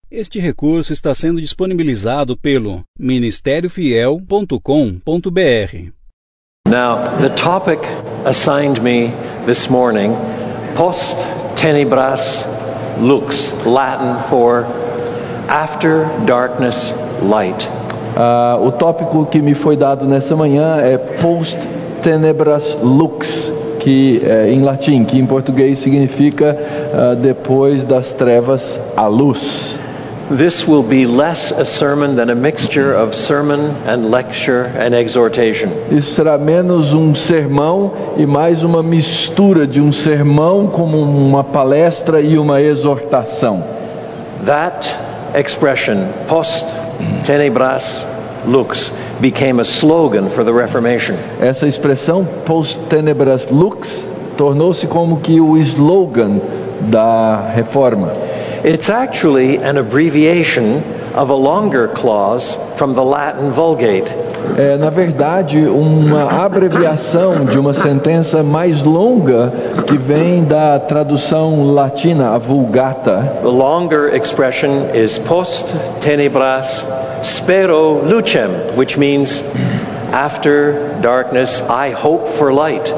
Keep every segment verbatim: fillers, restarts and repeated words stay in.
Este recurso está sendo disponibilizado pelo ministério fiel ponto com ponto br. Now, the topic assigned me this morning, post tenebras lux, Latin for after darkness light. Uh, o tópico que me foi dado nessa manhã é post tenebras lux, que é em latim, que em português significa uh, depois das trevas a luz. This will be less a sermon than a mixture of sermon and lecture and exhortation. Isso será menos um sermão e mais uma mistura de um sermão como uma palestra e uma exortação. That expression, post tenebras lux, became a slogan for the Reformation. Essa expressão, post tenebras lux, tornou-se como que o slogan da Reforma. It's actually an abbreviation of a longer clause from the Latin Vulgate. É, na verdade, uma abreviação de uma sentença mais longa que vem da tradução latina, a Vulgata. The longer expression is post tenebras spero lucem, which means after darkness I hope for light.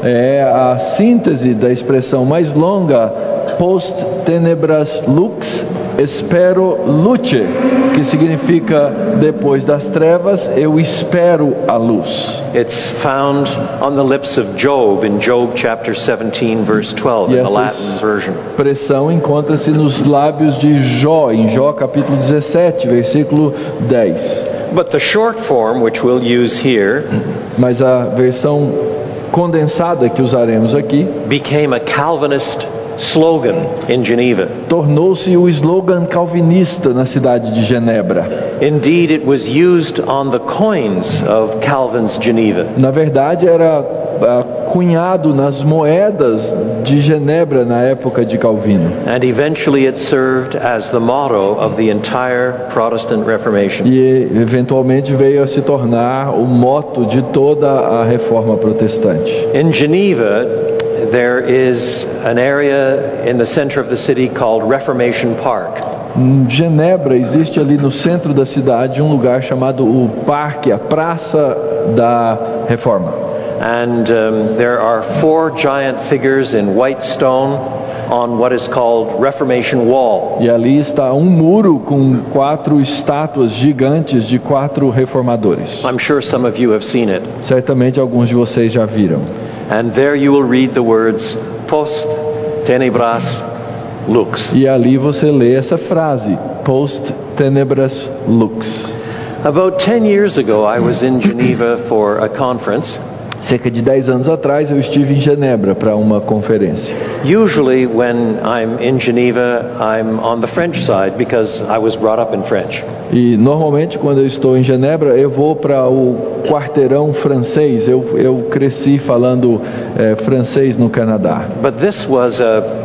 É a síntese da expressão mais longa, post tenebras lux espero luce, que significa depois das trevas eu espero a luz. It's found on the lips of Job in Job chapter seventeen verse twelve in the Latin version. Essa expressão encontra-se nos lábios de Jó, em Jó capítulo dezessete, versículo dez. But the short form which we'll use here, mas a versão condensada que usaremos aqui, became a Calvinist slogan in Geneva. Tornou-se o slogan calvinista na cidade de Genebra. Indeed, it was used on the coins of Calvin's Geneva. Na verdade, era uh, cunhado nas moedas de Genebra na época de Calvino. And eventually it served as the motto of the entire Protestant Reformation. E eventualmente veio a se tornar o moto de toda a Reforma Protestante. In Geneva, there is an area in the center of the city called Reformation Park. Em Genebra existe ali no centro da cidade um lugar chamado o Parque, a Praça da Reforma. And um, there are four giant figures in white stone on what is called Reformation Wall. E ali está um muro com quatro estátuas gigantes de quatro reformadores. I'm sure some of you have seen it. Certamente alguns de vocês já viram. And there you will read the words post tenebras lux. E ali você lê essa frase, post tenebras lux. About ten years ago I was in Geneva for a conference. Cerca de dez anos atrás eu estive em Genebra para uma conferência. Usually when I'm in Geneva, I'm on the French side because I was brought up in French. E normalmente quando eu estou em Genebra eu vou para o quarteirão francês. Eu eu cresci falando é, francês no Canadá. But this was a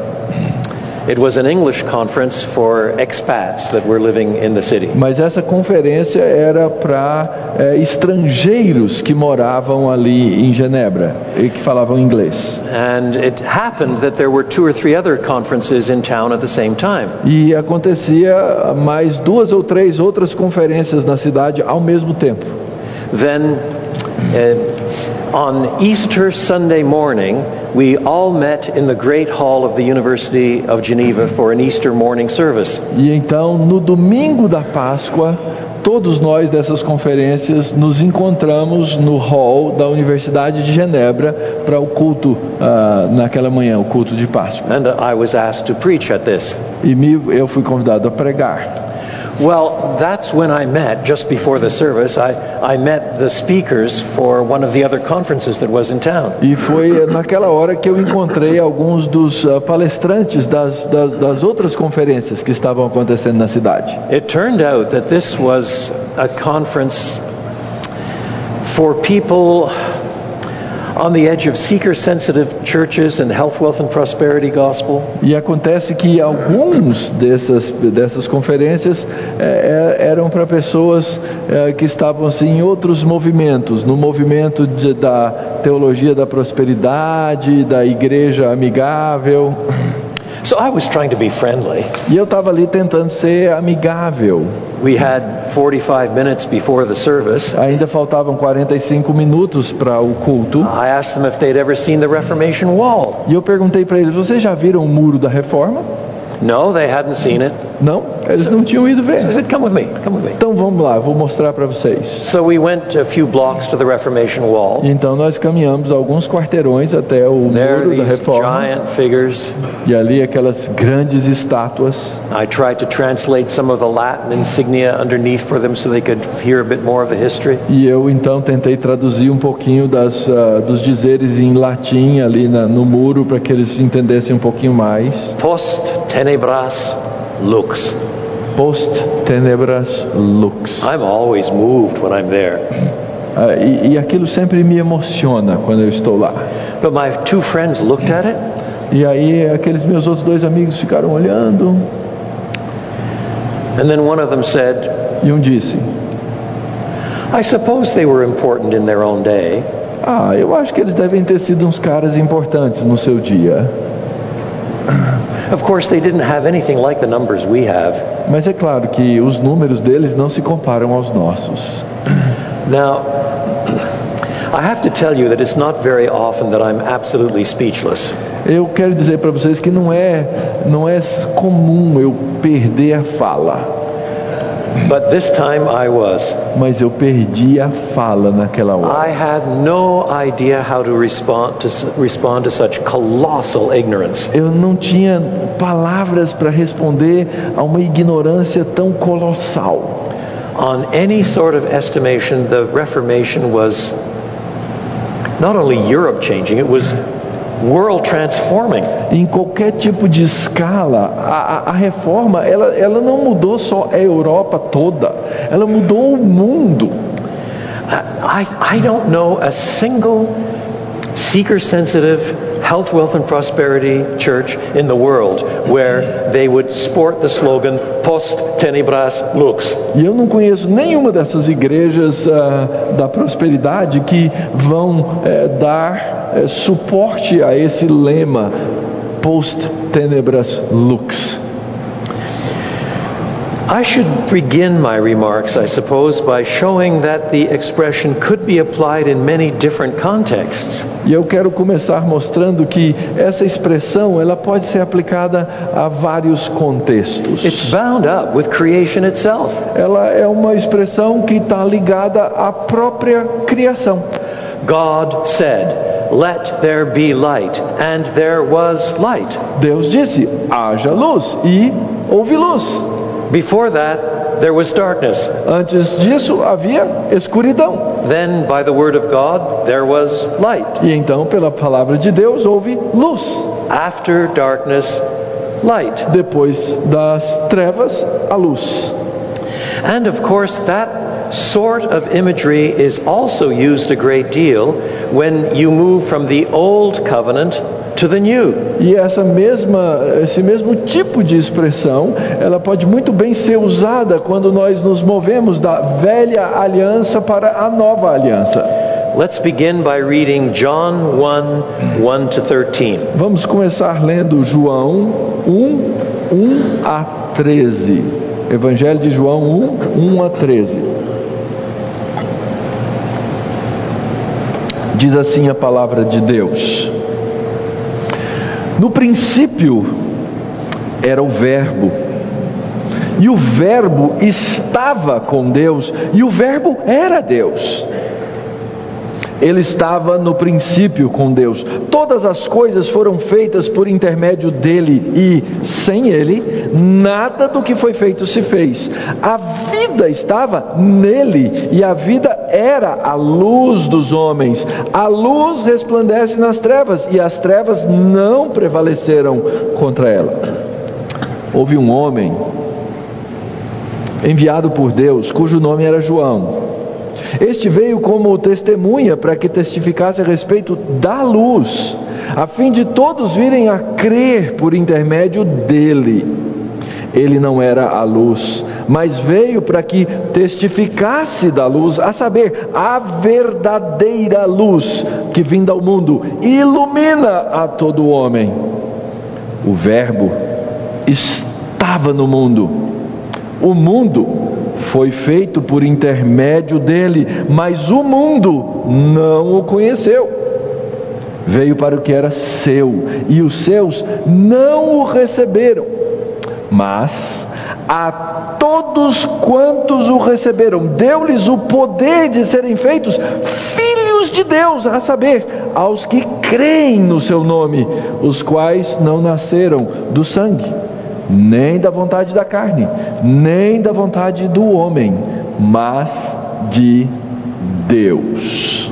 It was an English conference for expats that were living in the city. Mas essa conferência era para é, estrangeiros que moravam ali em Genebra e que falavam inglês. And it happened that there were two or three other conferences in town at the same time. E acontecia mais duas ou três outras conferências na cidade ao mesmo tempo. Then uh, on Easter Sunday morning, we all met in the great hall of the University of Geneva for an Easter morning service. E então, no domingo da Páscoa, todos nós dessas conferências nos encontramos no hall da Universidade de Genebra para o culto uh, naquela manhã, o culto de Páscoa. And I was asked to preach at this. E me, eu fui convidado a pregar. Well, that's when I met, just before the service, I, I met the speakers for one of the other conferences that was in town. E foi naquela hora que eu encontrei alguns dos uh, palestrantes das, das, das outras conferências que estavam acontecendo na cidade. It turned out that this was a conference for people on the edge of seeker-sensitive churches and health, wealth and prosperity gospel. E acontece que alguns dessas dessas conferências é, eram para pessoas é, que estavam assim, em outros movimentos, no movimento de, da teologia da prosperidade, da igreja amigável. So I was trying to be friendly. E eu estava ali tentando ser amigável. We had forty-five minutes before the service. Ainda faltavam quarenta e cinco minutos para o culto. I asked them if they'd ever seen the Reformation Wall. E eu perguntei para eles: vocês já viram o muro da Reforma? No, they hadn't seen it. Não, eles não tinham ido ver. So I said, come with me, come with me. Então vamos lá, eu vou mostrar para vocês. So we went a few blocks to the Reformation Wall. E então nós caminhamos alguns quarteirões até o There muro da these Reforma. giant figures. E ali aquelas grandes estátuas. I tried to translate some of the Latin insignia underneath for them so they could hear a bit more of the history. E eu então tentei traduzir um pouquinho das, uh, dos dizeres em latim ali na, no muro para que eles entendessem um pouquinho mais. Post tenebras lux. Post tenebras lux. I'm always moved when I'm there. Uh, e, e aquilo sempre me emociona quando eu estou lá. But my two friends looked at it. E aí aqueles meus outros dois amigos ficaram olhando. And then one of them said, E um disse: I suppose they were important in their own day. Ah, eu acho que eles devem ter sido uns caras importantes no seu dia. Of course, they didn't have anything like the numbers we have. Mas é claro que os números deles não se comparam aos nossos. Now, I have to tell you that it's not very often that I'm absolutely speechless. Eu quero dizer para vocês que não é, não é comum eu perder a fala. But this time I was. Mas eu perdi a fala naquela hora. I had no idea how to respond to respond to such colossal ignorance. Eu não tinha palavras para responder a uma ignorância tão colossal. On any sort of estimation, the Reformation was not only Europe changing, it was world transforming. Em qualquer tipo de escala, a, a, a reforma ela, ela não mudou só a Europa toda, ela mudou o mundo. I, I don't know a single seeker-sensitive health, wealth and prosperity church in the world where they would sport the slogan Post tenebras lux. E eu não conheço nenhuma dessas igrejas uh, da prosperidade que vão uh, dar uh, suporte a esse lema Post tenebras lux. I should begin my remarks, I suppose, by showing that the expression could be applied in many different contexts. E eu quero começar mostrando que essa expressão ela pode ser aplicada a vários contextos. It's bound up with creation itself. Ela é uma expressão que está ligada à própria criação. God said, "Let there be light," and there was light. Deus disse: haja luz, e houve luz. Before that, there was darkness. Antes disso havia escuridão. Then, by the word of God, there was light. E então, pela palavra de Deus, houve luz. After darkness, light. Depois das trevas, a luz. And of course, that sort of imagery is also used a great deal when you move from the old covenant to the new. E essa mesma, esse mesmo tipo de expressão, ela pode muito bem ser usada quando nós nos movemos da velha aliança para a nova aliança. Let's begin by reading John one, one to thirteen. Vamos começar lendo João um, um a treze. Evangelho de João um, um a treze. Diz assim a palavra de Deus: no princípio era o Verbo, e o Verbo estava com Deus, e o Verbo era Deus. Ele estava no princípio com Deus. Todas as coisas foram feitas por intermédio dele, e sem ele, nada do que foi feito se fez. A vida estava nele, e a vida era a luz dos homens. A luz resplandece nas trevas, e as trevas não prevaleceram contra ela. Houve um homem enviado por Deus, cujo nome era João. Este veio como testemunha para que testificasse a respeito da luz, a fim de todos virem a crer por intermédio dele. Ele não era a luz, mas veio para que testificasse da luz, a saber, a verdadeira luz que vinda ao mundo ilumina a todo homem. O Verbo estava no mundo. O mundo foi feito por intermédio dele, mas o mundo não o conheceu. Veio para o que era seu, e os seus não o receberam. Mas a todos quantos o receberam, deu-lhes o poder de serem feitos filhos de Deus, a saber, aos que creem no seu nome, os quais não nasceram do sangue, nem da vontade da carne, nem da vontade do homem, mas de Deus.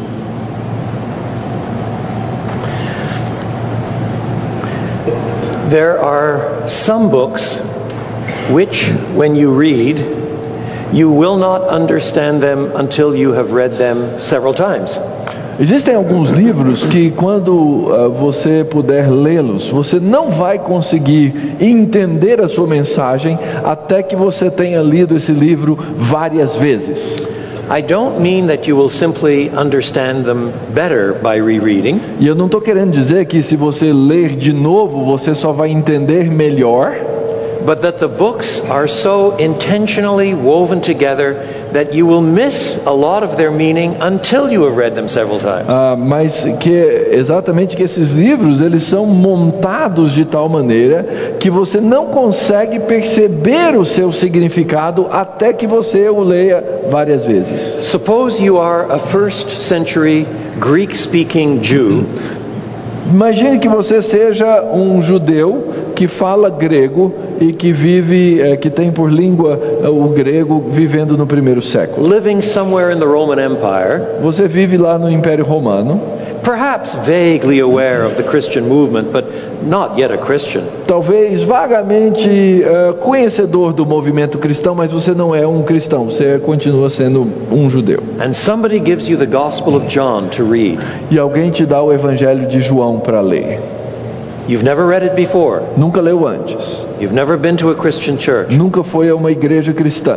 There are some books which, when you read, you will not understand them until you have read them several times. Existem alguns livros que, quando uh, você puder lê-los, você não vai conseguir entender a sua mensagem até que você tenha lido esse livro várias vezes. I don't mean that you will simply understand them better by rereading. E eu não estou querendo dizer que se você ler de novo, você só vai entender melhor. But that the books are so intentionally woven together that you will miss a lot of their meaning until you have read them several times. Ah, mas que exatamente que esses livros, eles são montados de tal maneira que você não consegue perceber o seu significado até que você o leia várias vezes. Suppose you are a first century Greek-speaking Jew. Imagine que você seja um judeu que fala grego e que vive, é, que tem por língua o grego, vivendo no primeiro século. Living somewhere in the Roman Empire. Você vive lá no Império Romano. Perhaps vaguely aware of the Christian movement, but not yet a Christian. Talvez vagamente uh, conhecedor do movimento cristão, mas você não é um cristão, você continua sendo um judeu. And somebody gives you the Gospel of John to read. E alguém te dá o Evangelho de João para ler. You've never read it before. Nunca leu antes. You've never been to a Christian church. Nunca foi a uma igreja cristã.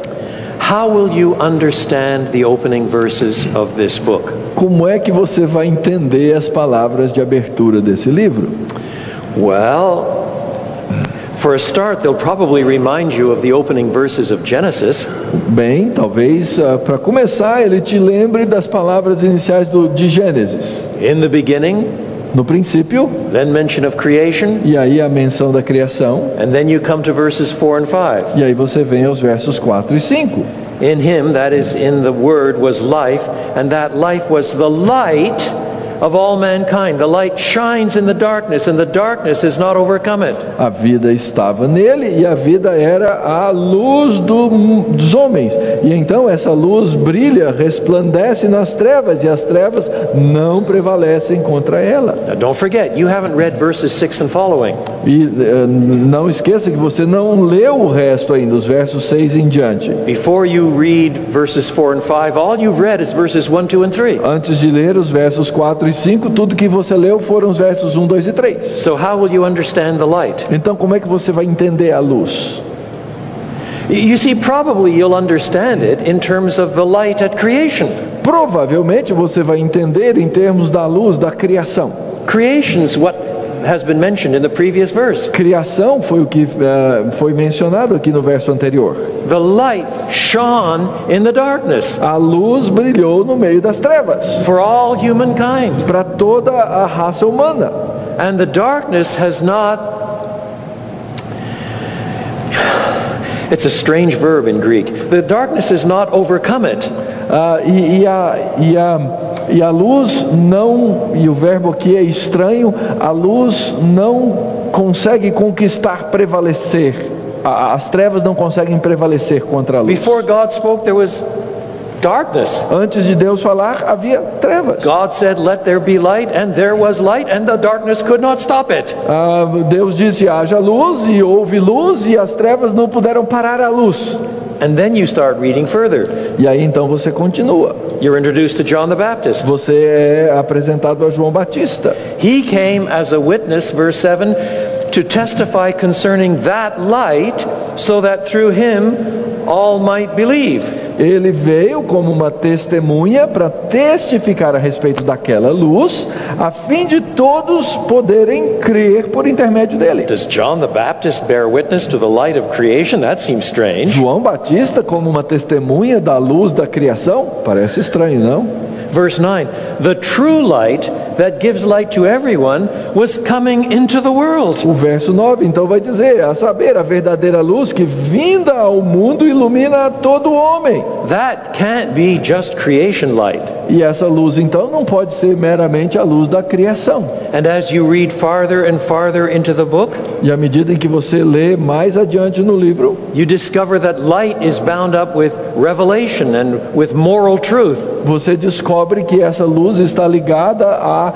How will you understand the opening verses of this book? Como é que você vai entender as palavras de abertura desse livro? Well, for a start, they'll probably remind you of the opening verses of Genesis. Bem, talvez uh, para começar ele te lembre das palavras iniciais do, de Gênesis. In the beginning, no princípio, then mention of creation, e aí a menção da criação, and then you come to verses four and five. E aí você vem aos versos quatro e cinco. In him, that is, in the Word, was life, and that life was the light of all mankind. The light shines in the darkness, and the darkness has not overcome it. A vida estava nele, e a vida era a luz do, dos homens. E então essa luz brilha, resplandece nas trevas, e as trevas não prevalecem contra ela. Now don't forget, you haven't read verses six and following. E uh, não esqueça que você não leu o resto ainda, os versos seis em diante. Before you read verses four and five, all you've read is verses one, two and three. Antes de ler os versos quatro e cinco, tudo que você leu foram os versos um, dois e três. So how will you understand the light? Então como é que você vai entender a luz? You see, probably you'll understand it in terms of the light at creation. Provavelmente você vai entender em termos da luz da criação. Creation's what has been mentioned in the previous verse. Criação foi o que uh, foi mencionado aqui no verso anterior. The light shone in the darkness. A luz brilhou no meio das trevas. For all humankind. Para toda a raça humana. And the darkness has not. It's a strange verb in Greek. The darkness has not overcome it. Uh, e, e, a, e, a, e a luz não, e o verbo aqui é estranho, a luz não consegue conquistar, prevalecer. A, as trevas não conseguem prevalecer contra a luz. Before God spoke, there was darkness. Antes de Deus falar, havia trevas. God said, "Let there be light," and there was light, and the darkness could not stop it. Uh, Deus disse, haja luz, e houve luz, e as trevas não puderam parar a luz. And then you start reading further. E aí então você continua. You're introduced to John the Baptist. Você é apresentado a João Batista. He came as a witness, verse seven, to testify concerning that light, so that through him all might believe. Ele veio como uma testemunha para testificar a respeito daquela luz, a fim de todos poderem crer por intermédio dele. Does John the Baptist bear witness to the light of creation? That seems strange. João Batista como uma testemunha da luz da criação? Parece estranho, não? Verse nine, the true light that gives light to everyone was coming into the world. O verso nove então vai dizer, a saber, a verdadeira luz que vinda ao mundo ilumina todo homem. That can't be just creation light. E essa luz então não pode ser meramente a luz da criação. And as you read farther and farther into the book, E à medida em que você lê mais adiante no livro, you discover that light is bound up with revelation and with moral truth. você descobre que essa luz está ligada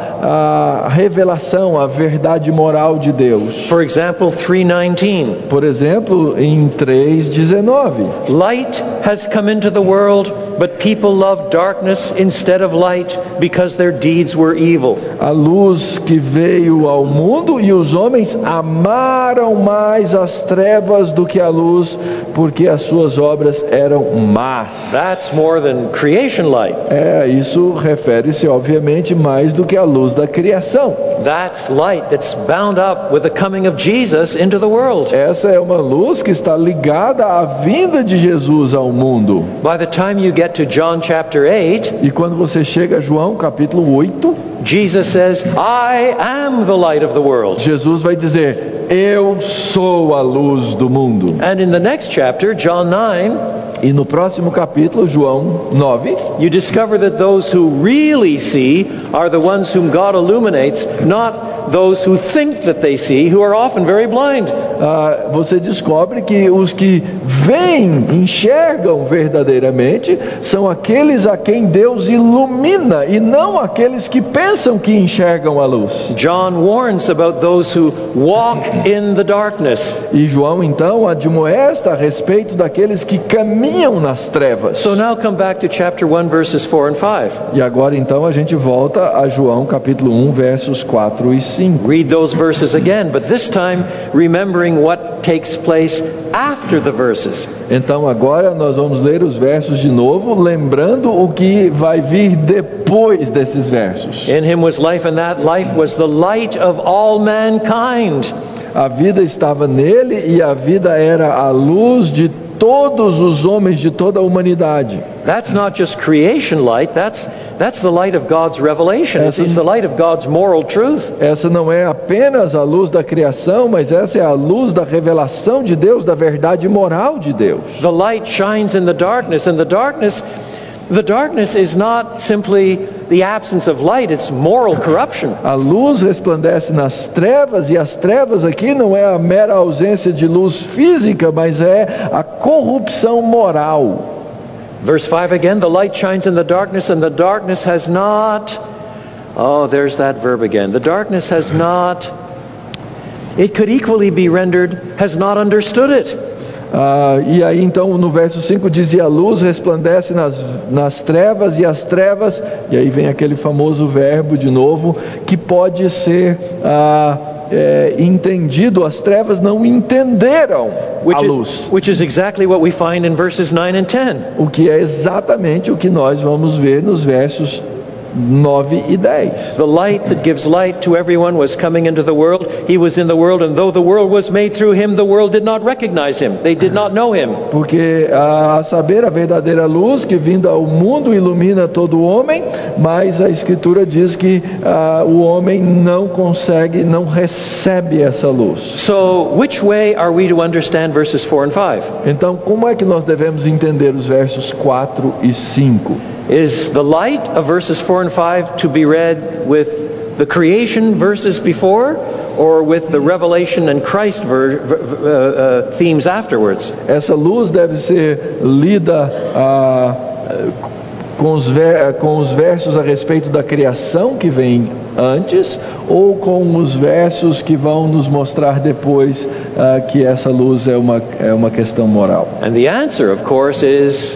à, à revelação, à verdade moral de Deus. For example, three nineteen. Por exemplo, em três dezenove. Light has come into the world, but people love darkness instead of light because their deeds were evil. A luz que veio ao mundo e os homens amaram mais as trevas do que a luz, porque as suas obras eram más. That's more than creation light. É, isso refere-se obviamente mais do que a luz da criação. That's light that's bound up with the coming of Jesus into the world. Essa é uma luz que está ligada à vinda de Jesus ao mundo. By the time you get to John chapter eight, E quando você chega a João capítulo oito, Jesus says, I am the light of the world. Jesus vai dizer, eu sou a luz do mundo. And in the next chapter, John nine, E no próximo capítulo, João nove, you discover that those who really see are the ones whom God illuminates, not those who think that they see, who are often very blind. ah, você descobre que os que veem, enxergam verdadeiramente, são aqueles a quem Deus ilumina, e não aqueles que pensam que enxergam a luz. John warns about those who walk in the darkness. E João então admoesta a respeito daqueles que caminham nas trevas. So now come back to chapter one, verses four and five. E agora então a gente volta a João capítulo um, versos quatro e cinco. Read those verses again, but this time remembering what takes place after the verses. Então agora nós vamos ler os versos de novo, lembrando o que vai vir depois desses versos. In him was life, and that life was the light of all mankind. A vida estava nele e a vida era a luz de todos os homens de toda a humanidade. That's not just creation light, that's that's the light of God's revelation. It's, it's the light of God's moral truth. Essa não é apenas a luz da criação, mas essa é a luz da revelação de Deus, da verdade moral de Deus. The light shines in the darkness, and the darkness the darkness is not simply the absence of light, it's moral corruption. A luz resplandece nas trevas, e as trevas aqui não é a mera ausência de luz física, mas é a corrupção moral. Verse five again, the light shines in the darkness, and the darkness has not, oh, there's that verb again. The darkness has not, it could equally be rendered, has not understood it. Ah, e aí então no verso cinco diz, e a luz resplandece nas, nas trevas, e as trevas, e aí vem aquele famoso verbo de novo, que pode ser ah, é, entendido, as trevas não entenderam Which a is, luz. which is exactly what we find in verses nine and ten. O que é exatamente o que nós vamos ver nos versos nove e dez. The light that gives light to everyone was coming into the world. He was in the world, and though the world was made through him, the world did not recognize him. They did not know him. Porque a saber, a verdadeira luz que vinda ao mundo ilumina todo homem, mas a Escritura diz que ah, o homem não consegue, não recebe essa luz. So, which way are we to understand verses four and five? Então, como é que nós devemos entender os versos quatro e cinco? Is the light of verses four and five to be read with the creation verses before, or with the revelation and Christ ver, uh, uh, themes afterwards? Essa luz deve ser lida ah, com, os ver, com os versos a respeito da criação que vem antes, ou com os versos que vão nos mostrar depois ah, que essa luz é uma, é uma questão moral? And the answer, of course, is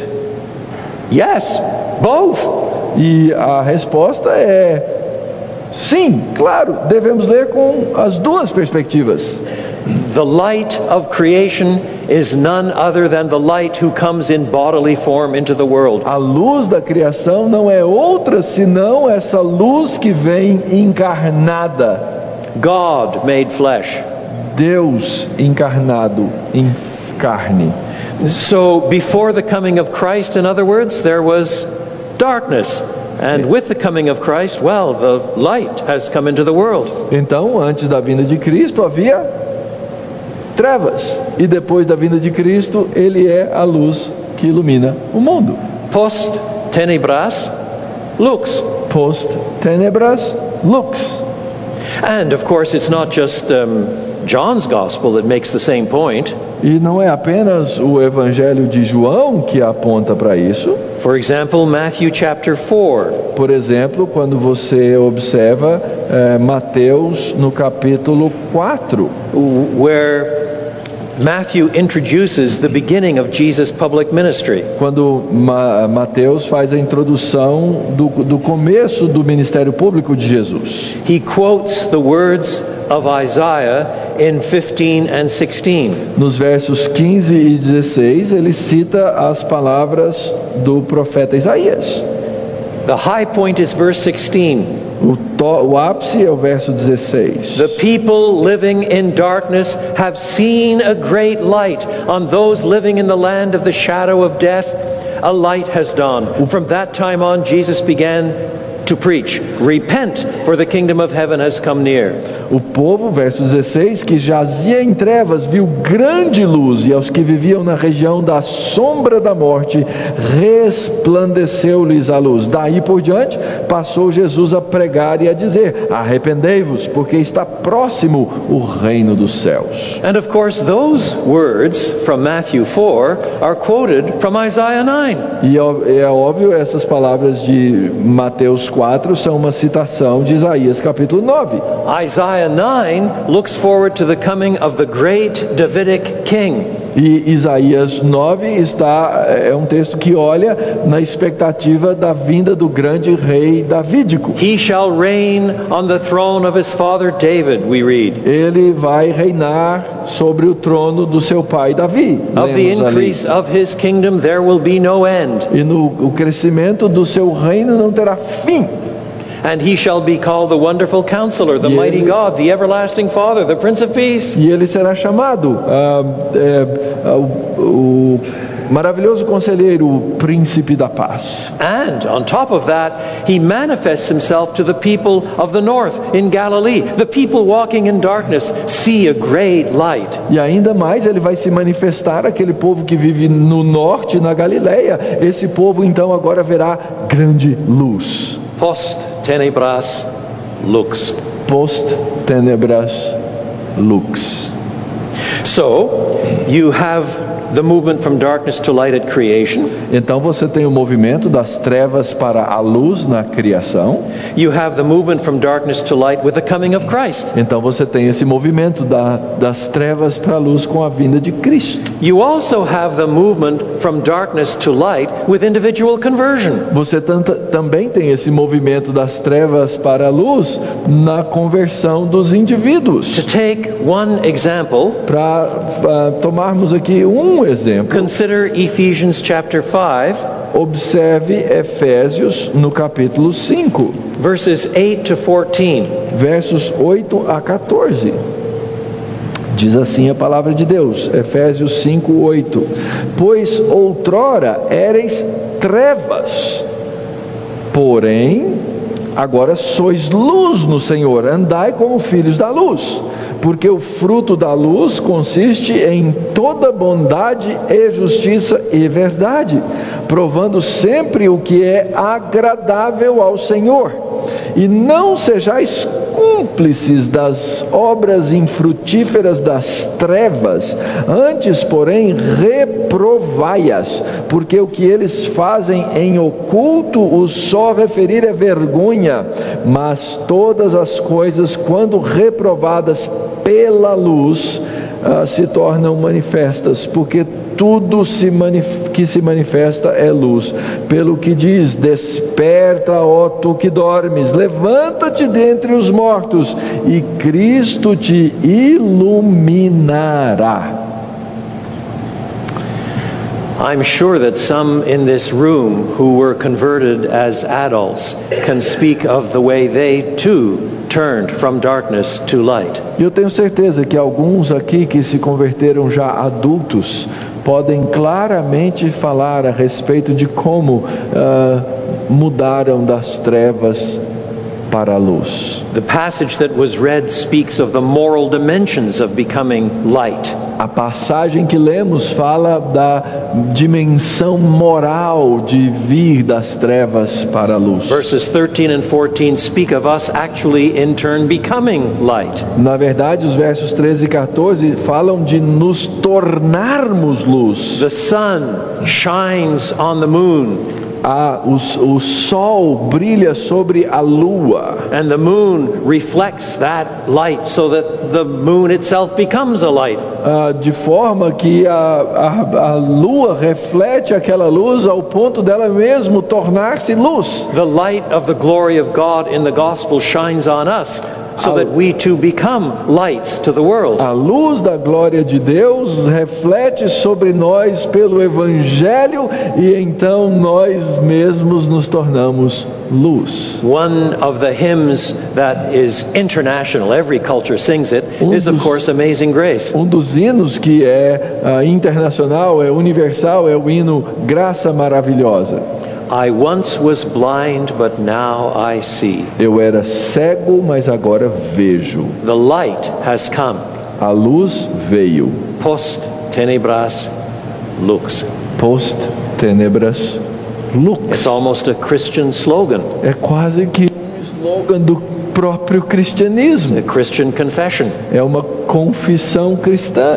yes, both. E a resposta é sim, claro, devemos ler com as duas perspectivas. The light of creation is none other than the light who comes in bodily form into the world. A luz da criação não é outra senão essa luz que vem encarnada. God made flesh. Deus encarnado em carne. So before the coming of Christ, in other words, there was darkness. And with the coming of Christ, well, the light has come into the world. Então, antes da vinda de Cristo havia trevas, e depois da vinda de Cristo, ele é a luz que ilumina o mundo. Post tenebras lux. Post tenebras lux. And of course, it's not just um, John's gospel that makes the same point. E não é apenas o Evangelho de João que aponta para isso. For example, Matthew chapter four. Por exemplo, quando você observa eh, Mateus no capítulo quatro, where Matthew introduces the beginning of Jesus' public ministry. Quando Ma- Mateus faz a introdução do, do começo do ministério público de Jesus. He quotes the words of Isaiah in fifteen and sixteen. Nos versos quinze e dezesseis, ele cita as palavras do profeta Isaías. The high point is verse sixteen. O, to, o ápice é o verso dezesseis. The people living in darkness have seen a great light. On those living in the land of the shadow of death, a light has dawned. From that time on, Jesus began to preach, repent, for the kingdom of heaven has come near. O povo, verso dezesseis, que jazia em trevas, viu grande luz, e aos que viviam na região da sombra da morte, resplandeceu-lhes a luz. Daí por diante, passou Jesus a pregar e a dizer: arrependei-vos, porque está próximo o reino dos céus. And of course, those words from Matthew four are quoted from Isaiah nine. E é óbvio, essas palavras de Mateus quatro são uma citação de Isaías capítulo nove. Isaiah nine looks forward to the coming of the great Davidic king. E Isaías nove está, é um texto que olha na expectativa da vinda do grande rei davídico. He shall reign on the throne of his father David, we read. Ele vai reinar sobre o trono do seu pai Davi. Of the increase of his kingdom there will be no end. E no o crescimento do seu reino não terá fim. And he shall be called the Wonderful Counselor, the E Mighty ele- God, the Everlasting Father, the Prince of Peace. E ele será chamado ah, é, ah, o, o maravilhoso conselheiro, o príncipe da paz. And on top of that, he manifests himself to the people of the north in Galilee. The people walking in darkness see a great light. E ainda mais ele vai se manifestar àquele povo que vive no norte, na Galileia. Esse povo então agora verá grande luz. Post tenebras lux. Post tenebras lux. So, you have the movement from darkness to light at creation. Então você tem o movimento das trevas para a luz na criação. You have the movement from darkness to light with the coming of Christ. Então você tem esse movimento da, das trevas para a luz com a vinda de Cristo. You also have the movement from darkness to light with individual conversion. Você tanta, também tem esse movimento das trevas para a luz na conversão dos indivíduos. To take one example, Para uh, tomarmos aqui um exemplo, consider Ephesians chapter five, observe Efésios no capítulo cinco, verses eight to fourteen. versos oito a quatorze. Diz assim a palavra de Deus, Efésios cinco, oito. Pois outrora éreis trevas, porém agora sois luz no Senhor, andai como filhos da luz, porque o fruto da luz consiste em toda bondade e justiça e verdade, provando sempre o que é agradável ao Senhor. E não sejais cúmplices das obras infrutíferas das trevas, antes, porém, reprovai-as, porque o que eles fazem em oculto, o só referir é vergonha, mas todas as coisas, quando reprovadas pela luz, ah, se tornam manifestas, porque tudo se manif- que se manifesta é luz. Pelo que diz: desperta, ó tu que dormes, levanta-te dentre os mortos, e Cristo te iluminará. I'm sure that some in this room who were converted as adults can speak of the way they too turned from darkness to light. Eu tenho certeza que alguns aqui que se converteram já adultos podem claramente falar a respeito de como uh, mudaram das trevas para a luz. The passage that was read speaks of the moral dimensions of becoming light. A passagem que lemos fala da dimensão moral de vir das trevas para a luz. Verses thirteen and fourteen speak of us actually in turn becoming light. Na verdade, os versos treze e quatorze falam de nos tornarmos luz. The sun shines on the moon. Ah, o, o sol brilha sobre a lua. And the moon reflects that light so that the moon itself becomes a light. Ah, de forma que a, a, a lua reflete aquela luz ao ponto dela mesmo tornar-se luz. The light of the glory of God in the gospel shines on us, so that we too become lights to the world. A luz da glória de Deus reflete sobre nós pelo Evangelho, e então nós mesmos nos tornamos luz. One of the hymns that is international, every culture sings it, Um is of dos- course Amazing Grace. Um dos hinos que é ah, internacional, é universal, é o hino Graça Maravilhosa. I once was blind, but now I see. Eu era cego, mas agora vejo. The light has come. A luz veio. Post tenebras lux. Post tenebras lux. It's almost a Christian slogan, É quase que um slogan do próprio cristianismo. a Christian confession. É uma confissão cristã.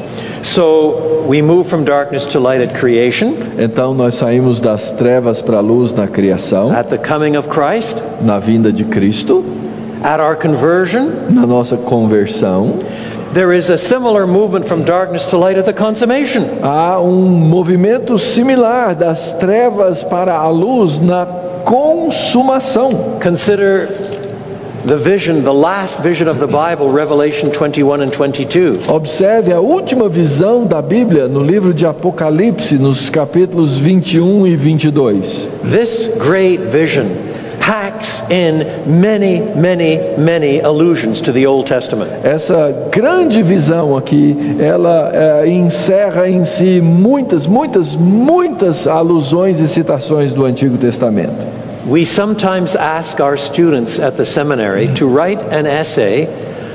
So we move from darkness to light at creation, Então nós saímos das trevas para a luz na criação, at the coming of Christ, na vinda de Cristo, at our conversion. na nossa conversão. There is a similar movement from darkness to light at the consummation. Há um movimento similar das trevas para a luz na consumação. Consider the vision, the last vision of the Bible, Revelation twenty-one and twenty-two. Observe a última visão da Bíblia no livro de Apocalipse, nos capítulos vinte e um e vinte e dois. This great vision packs in many, many, many allusions to the Old Testament. Essa grande visão aqui, ela é, encerra em si muitas, muitas, muitas alusões e citações do Antigo Testamento. We sometimes ask our students at the seminary to write an essay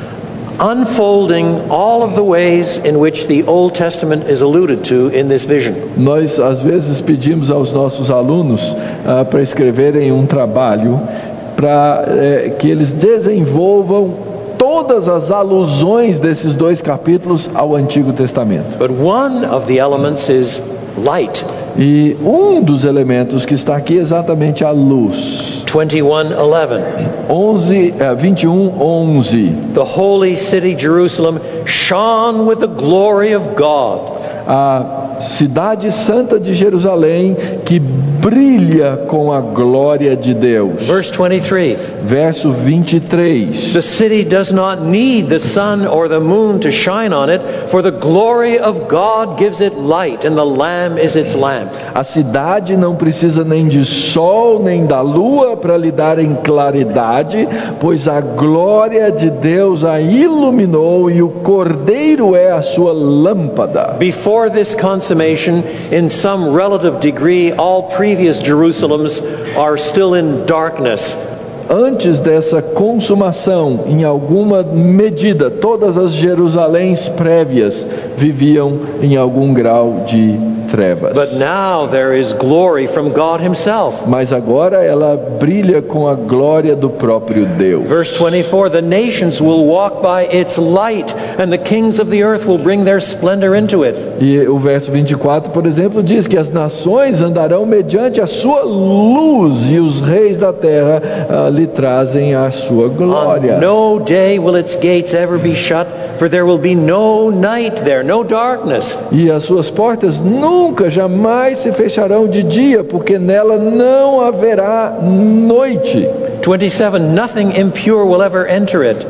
unfolding all of the ways in which the Old Testament is alluded to in this vision. Nós às vezes pedimos aos nossos alunos ah, para escreverem um trabalho para eh, que eles desenvolvam todas as alusões desses dois capítulos ao Antigo Testamento. But one of the elements is light. E um dos elementos que está aqui é exatamente a luz. twenty-one eleven. onze, eh, vinte e um, onze. The holy city Jerusalem shone with the glory of God. A cidade santa de Jerusalém que brilha com a glória de Deus. Verse twenty-three. Verso vinte e três. The city does not need the sun or the moon to shine on it, for the glory of God gives it light, and the Lamb is its lamp. A cidade não precisa nem de sol nem da lua para lhe darem claridade, pois a glória de Deus a iluminou e o Cordeiro é a sua lâmpada. Before this consummation, in some relative degree, all previous Jerusalems are still in darkness. Antes dessa consumação, em alguma medida, todas as Jerusaléns prévias viviam em algum grau de trevas. But now there is glory from God himself. Mas agora ela brilha com a glória do próprio Deus. Verse twenty-four, the nations will walk by its light, and the kings of the earth will bring their splendor into it. E o verso vinte e quatro, por exemplo, diz que as nações andarão mediante a sua luz, e os reis da terra ah, lhe trazem a sua glória. On no day will its gates ever be shut, for there will be no night there, no darkness. E as suas portas nunca, jamais se fecharão de dia, porque nela não haverá noite. twenty-seven, nothing impure will ever enter it.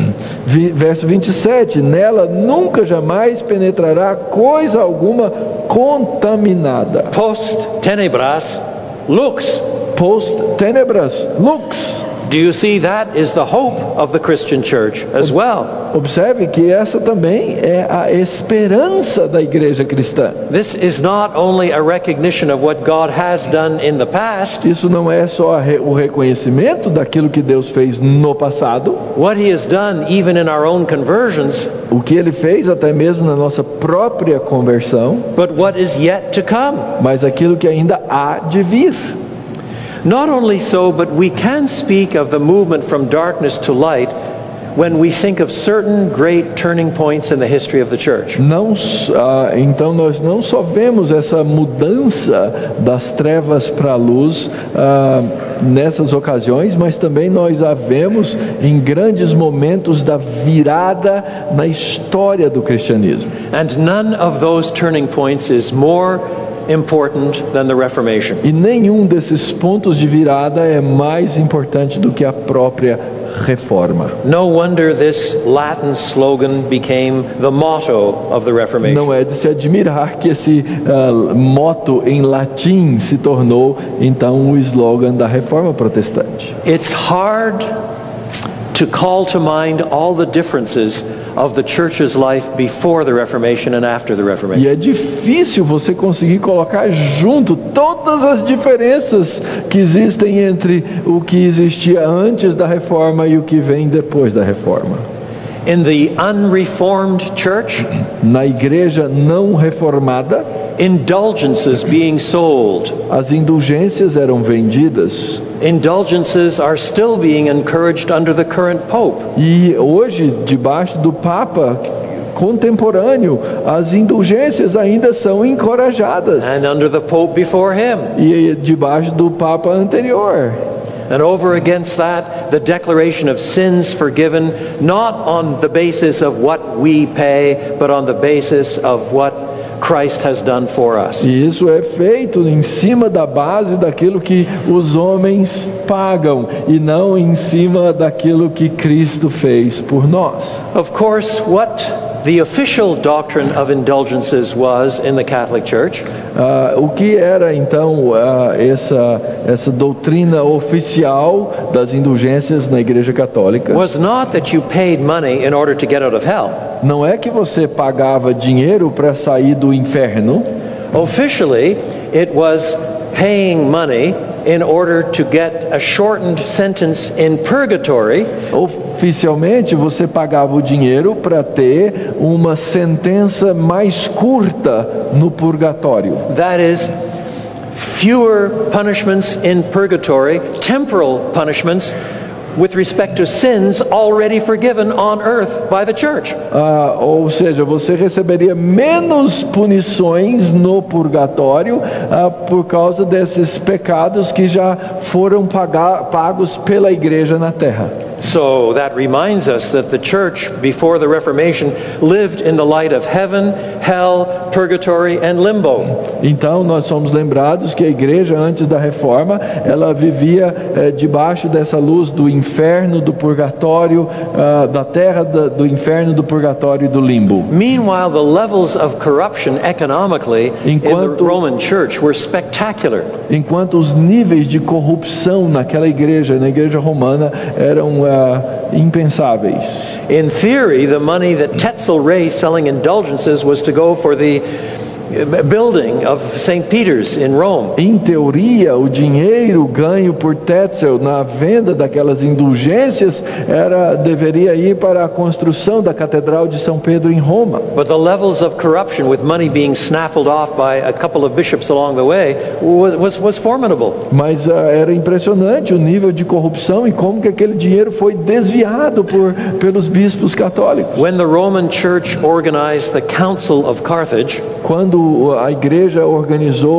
Verso vinte e sete, nela nunca, jamais penetrará coisa alguma contaminada. Post tenebras lux. Post tenebras lux. Do you see that is the hope of the Christian church as well? Observe que essa também é a esperança da igreja cristã. This is not only a recognition of what God has done in the past. Isso não é só o reconhecimento daquilo que Deus fez no passado. What he has done even in our own conversions. O que ele fez até mesmo na nossa própria conversão. But what is yet to come. Mas aquilo que ainda há de vir. Not only so, but we can speak of the movement from darkness to light when we think of certain great turning points in the history of the church. Não, uh, então nós não só vemos essa mudança das trevas para a luz uh, nessas ocasiões, mas também nós a vemos em grandes momentos da virada na história do cristianismo. And none of those turning points is more important than the Reformation. E nenhum desses pontos de virada é mais importante do que a própria reforma. No wonder this Latin slogan became the motto of the Reformation. Não é de se admirar que esse uh, moto em latim se tornou então o slogan da reforma protestante. It's hard to call to mind all the differences of the church's life before the Reformation and after the Reformation. E é difícil você conseguir colocar junto todas as diferenças que existem entre o que existia antes da reforma e o que vem depois da reforma. In the unreformed church, na igreja não reformada, indulgences being sold. As indulgências eram vendidas. Indulgences are still being encouraged under the current pope. E hoje, debaixo do Papa contemporâneo, as indulgências ainda são encorajadas. And under the pope before him. E debaixo do Papa anterior. And over against that, the declaration of sins forgiven, not on the basis of what we pay, but on the basis of what Christ has done for us. E isso é feito em cima da base daquilo que os homens pagam e não em cima daquilo que Cristo fez por nós. Of course, what the official doctrine of indulgences was in the Catholic Church. Uh, o que era então uh, essa essa doutrina oficial das indulgências na Igreja Católica? Was not that you paid money in order to get out of hell. Não é que você pagava dinheiro para sair do inferno. Officially, it was paying money in order to get a shortened sentence in purgatory. Oficialmente, você pagava o dinheiro para ter uma sentença mais curta no purgatório. That is, fewer punishments in purgatory, temporal punishments, with respect to sins already forgiven on earth by the church. Ah, ou seja, você receberia menos punições no purgatório ah, por causa desses pecados que já foram pagar, pagos pela igreja na terra. So that reminds us that the church before the Reformation lived in the light of heaven, hell, purgatory and limbo. Então nós somos lembrados que a igreja antes da reforma, ela vivia eh, debaixo dessa luz do inferno, do purgatório, uh, da terra, da, do inferno, do purgatório e do limbo. Meanwhile, the levels of corruption economically enquanto, in the Roman church were spectacular. Enquanto os níveis de corrupção naquela igreja, na igreja romana, eram uh, impensáveis. In theory, the money that Tetzel raised selling indulgences was to go for the building of Saint Peter's in Rome. Em teoria, o dinheiro ganho por Tetzel na venda daquelas indulgências era deveria ir para a construção da Catedral de São Pedro em Roma. But the levels of corruption, with money being snaffled off by a couple of bishops along the way, was was formidable. Mas uh, era impressionante o nível de corrupção e como que aquele dinheiro foi desviado por pelos bispos católicos. When the Roman Church organized the Council of Carthage, quando a igreja organizou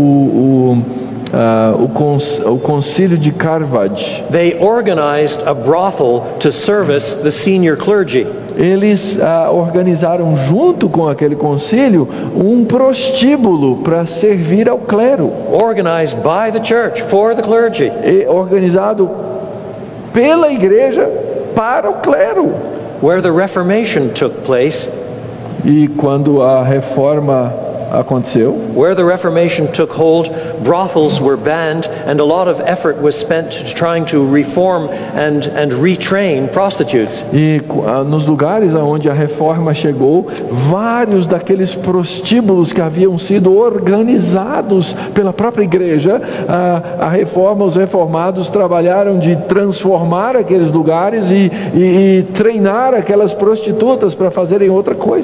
o, o Uh, o, cons, o concílio de Carthage, they organized a brothel to service the senior clergy. Eles uh, organizaram junto com aquele concílio um prostíbulo para servir ao clero. Organized by the church for the clergy. E organizado pela igreja para o clero. Where the Reformation took place. E quando a reforma aconteceu, where the Reformation took hold, brothels were banned, and a lot of effort was spent trying to reform and and retrain prostitutes. E nos lugares aonde a reforma chegou, vários daqueles prostíbulos que haviam sido organizados pela própria igreja, a, a reforma, os reformados trabalharam de transformar aqueles lugares e, e, e treinar aquelas prostitutas para fazerem outra coisa.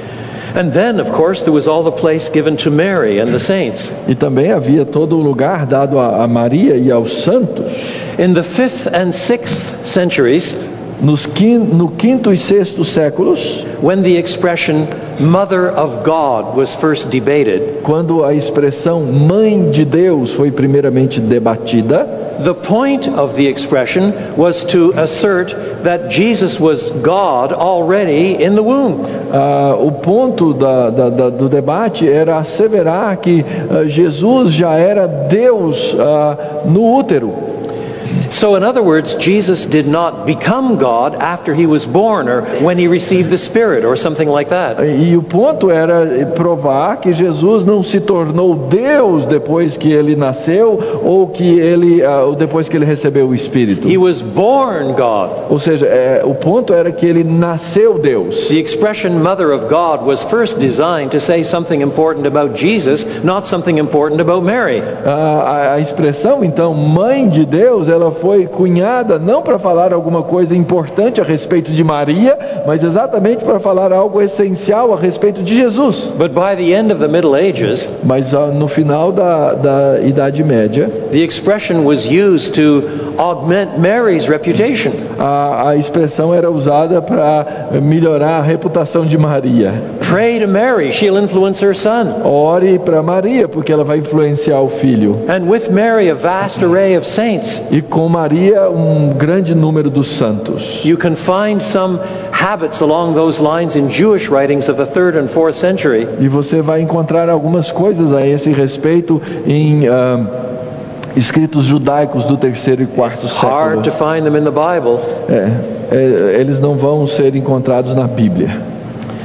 And then, of course, there was all the place given to Mary and the saints. E também havia todo o lugar dado a, a Maria e aos santos. In the fifth and sixth centuries, nos quin, no quinto e sexto séculos, when the expression Mother of God was first debated, quando a expressão Mãe de Deus foi primeiramente debatida, the point of the expression was to assert that Jesus was God already in the womb. Uh, o ponto da, da, da, do debate era asseverar que uh, Jesus já era Deus uh, no útero. So in other words, Jesus did not become God after he was born or when he received the Spirit or something like that. E o ponto era provar que Jesus não se tornou Deus depois que ele nasceu ou que ele uh, depois que ele recebeu o Espírito. He was born God. Ou seja, é, o ponto era que ele nasceu Deus. The expression Mother of God was first designed to say something important about Jesus, not something important about Mary. Uh, a, a expressão então Mãe de Deus, ela foi cunhada não para falar alguma coisa importante a respeito de Maria, mas exatamente para falar algo essencial a respeito de Jesus. But by the end of the Middle Ages, mas uh, no final da, da Idade Média, the expression was used to augment Mary's reputation. A, a expressão era usada para melhorar a reputação de Maria. Pray to Mary, she'll influence her son. Ore para Maria, porque ela vai influenciar o filho. And with Mary, a vast array of saints. E com Maria, um grande número dos santos. You can find some habits along those lines in Jewish writings of the third and fourth century. E você vai encontrar algumas coisas a esse respeito em uh, escritos judaicos do terceiro e quarto século. Hard to find them in the Bible. É, é, eles não vão ser encontrados na Bíblia.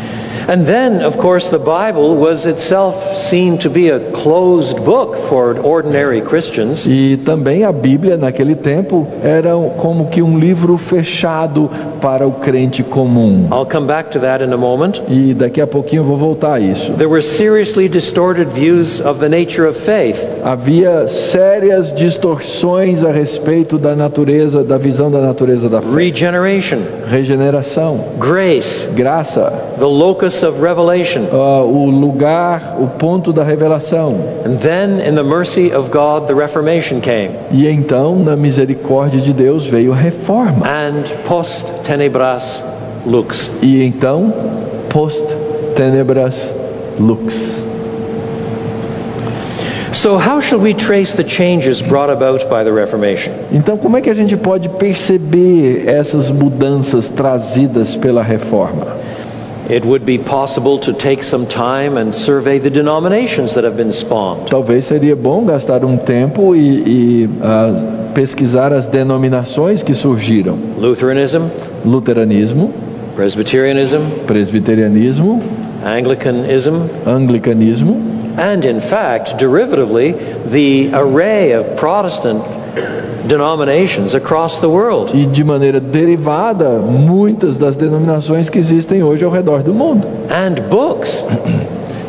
And then, of course, the Bible was itself seen to be a closed book for ordinary Christians. E também a Bíblia naquele tempo era como que um livro fechado para o crente comum. I'll come back to that in a moment. E daqui a pouquinho eu vou voltar a isso. There were seriously distorted views of the nature of faith. Havia sérias distorções a respeito da natureza, da visão da natureza da fé. Regeneration, regeneração, grace, graça, the locus of revelation, uh, o lugar, o ponto da revelação. And then in the mercy of God the Reformation came. E então na misericórdia de Deus veio a reforma. And post tenebras lux. E então post tenebras lux. So how should we trace the changes brought about by the Reformation? Então como é que a gente pode perceber essas mudanças trazidas pela reforma? It would be possible to take some time and survey the denominations that have been spawned. Talvez seria bom gastar um tempo e, e uh, pesquisar as denominações que surgiram. Lutheranism, luteranismo, Presbyterianism, presbiterianismo, Anglicanism, anglicanismo, and in fact, derivatively, the array of Protestant denominations across the world. E de maneira derivada, muitas das denominações que existem hoje ao redor do mundo. And books.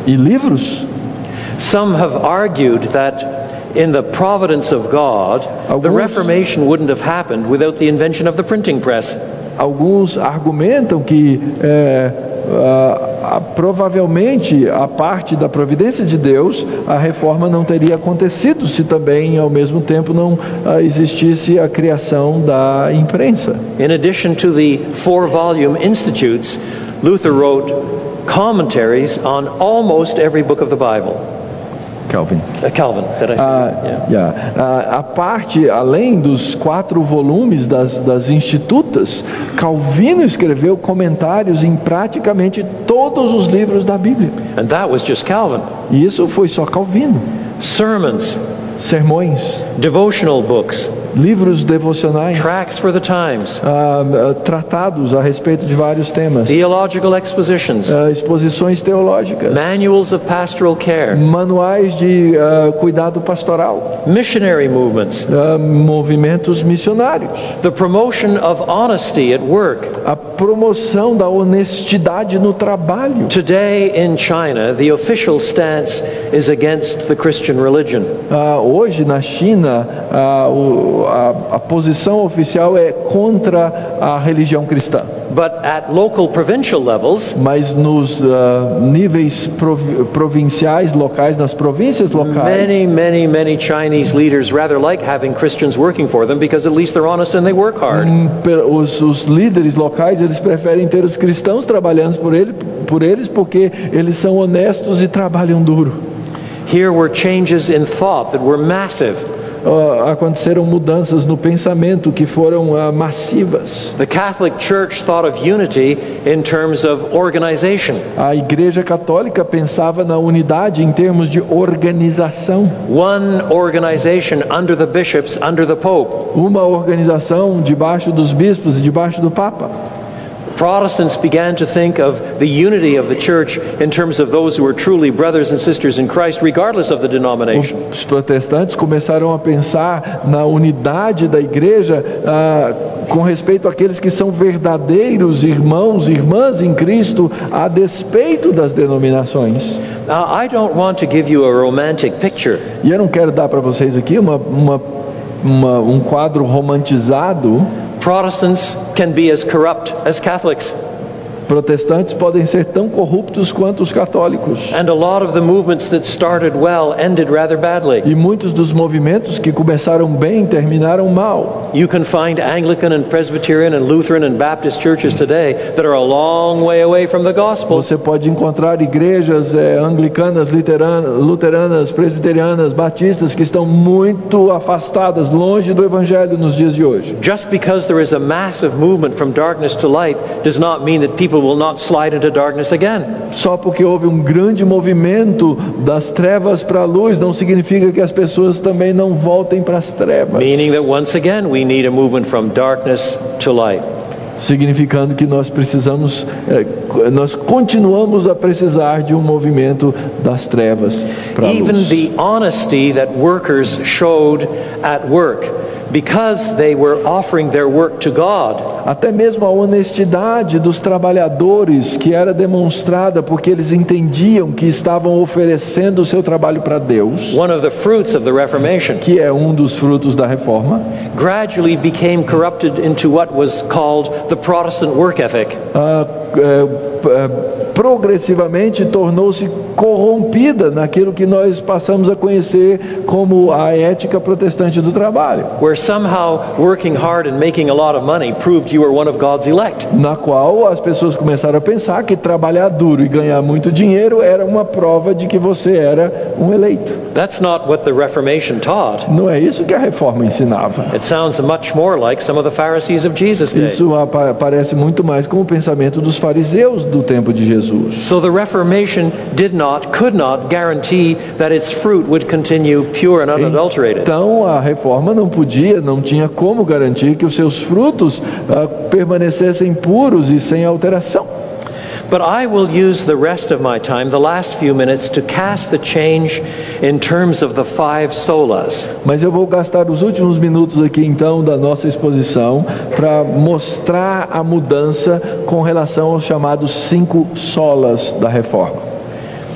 e livros. Some have argued that in the providence of God, the Alguns- Reformation wouldn't have happened without the invention of the printing press. Alguns argumentam que é, a, a, provavelmente a parte da providência de Deus, a reforma não teria acontecido se também ao mesmo tempo não ah, existisse a criação da imprensa. In addition to the four volume Institutes, Luther wrote commentaries on almost every book of the Bible. Calvin. Uh, Calvin, did I say Ah, that? Yeah. yeah. A, a parte, além dos quatro volumes das, das Institutas, Calvino escreveu comentários em praticamente todos os livros da Bíblia. And that was just Calvin. E isso foi só Calvino. Sermons, Sermões, devotional books, livros devocionais, tracts for the times, ah, ah, tratados a respeito de vários temas, theological expositions, ah, exposições teológicas, manuals of pastoral care, manuais de ah, cuidado pastoral, missionary movements, ah, movimentos missionários, the promotion of honesty at work. a promoção da honestidade no trabalho. Today in China, the official stance is against the Christian religion. Ah, hoje na China, ah, o, a, a posição oficial é contra a religião cristã. But at local provincial levels, Mas nos ah, níveis provi- provinciais, locais, nas províncias locais, many, many, many Chinese leaders rather like having Christians working for them because at least they're honest and they work hard. hum, pe- os, os líderes locais, eles preferem ter os cristãos trabalhando por, ele, por eles porque eles são honestos e trabalham duro. Here were changes in thought that were massive. Ah, aconteceram mudanças no pensamento que foram ah, massivas. The Catholic Church thought of unity in terms of organization. A Igreja Católica pensava na unidade em termos de organização. One organization under the bishops, under the Pope. Uma organização debaixo dos bispos e debaixo do Papa. Protestants began to think of the unity of the church in terms of those who were truly brothers and sisters in Christ, regardless of the denomination. Os protestantes começaram a pensar na unidade da igreja ah, com respeito àqueles que são verdadeiros irmãos e irmãs em Cristo, a despeito das denominações. Now, I don't want to give you a romantic picture, E eu não quero dar para vocês aqui uma, uma, uma, um quadro romantizado. Protestants can be as corrupt as Catholics. Protestantes podem ser tão corruptos quanto os católicos. And a lot of the movements that started well ended rather badly. E muitos dos movimentos que começaram bem terminaram mal. You can find Anglican and Presbyterian and Lutheran and Baptist churches today that are a long way away from the gospel. Você pode encontrar igrejas eh, anglicanas, literanas, luteranas, presbiterianas, batistas que estão muito afastadas, longe do evangelho nos dias de hoje. Just because there is a massive movement from darkness to light does not mean that people will not slide into darkness again. Só porque houve um grande movimento das trevas para a luz não significa que as pessoas também não voltem para as trevas. Meaning that once again we need a movement from darkness to light. Significando que nós precisamos, eh, nós continuamos a precisar de um movimento das trevas para a Even luz. the honesty that workers showed at work, because they were offering their work to God, Até mesmo a honestidade dos trabalhadores que era demonstrada porque eles entendiam que estavam oferecendo o seu trabalho para Deus, one of the fruits of the Reformation, que é um dos frutos da reforma, gradually became corrupted into what was called the Protestant work ethic. ah, é, é, progressivamente tornou-se corrompida naquilo que nós passamos a conhecer como a ética protestante do trabalho, Where somehow working hard and making a lot of money proved you were one of God's elect. na qual as pessoas começaram a pensar que trabalhar duro e ganhar muito dinheiro era uma prova de que você era um eleito. That's not what the Reformation taught. Não é isso que a reforma ensinava. It sounds much more like some of the Pharisees of Jesus' day. Isso apa- parece muito mais com o pensamento dos fariseus do tempo de Jesus. So the Reformation did not, could not guarantee that its fruit would continue pure and unadulterated. Então a reforma não podia, não tinha como garantir que os seus frutos ah, permanecessem puros e sem alteração. But I will use the rest of my time, the last few minutes, to cast the change in terms of the five solas. Mas eu vou gastar os últimos minutos aqui então da nossa exposição para mostrar a mudança com relação aos chamados cinco solas da reforma.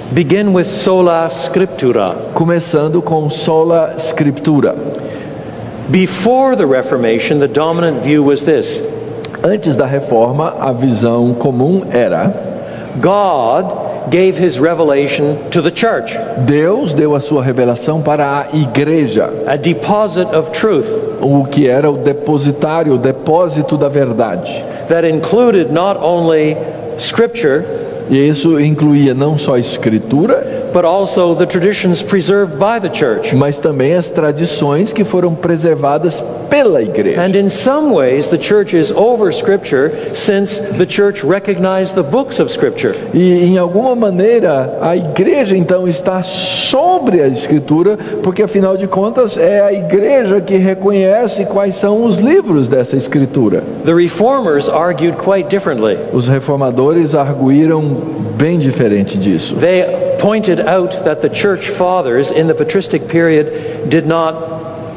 Begin with sola scriptura. Começando com sola scriptura. Before the Reformation, the dominant view was this: Antes da reforma, a visão comum era: God gave his revelation to the church, Deus deu a sua revelação para a igreja, a deposit of truth o que era o depositário, o depósito da verdade. that included not only scripture, E isso incluía não só a escritura, but also the traditions preserved by the church. mas também as tradições que foram preservadas pela igreja. And in some ways, the church is over Scripture, since the church recognized the books of Scripture. E em alguma maneira a igreja então está sobre a escritura, porque afinal de contas é a igreja que reconhece quais são os livros dessa escritura. The reformers argued quite differently. Os reformadores arguíram bem diferente disso. They pointed out that the church fathers in the patristic period did not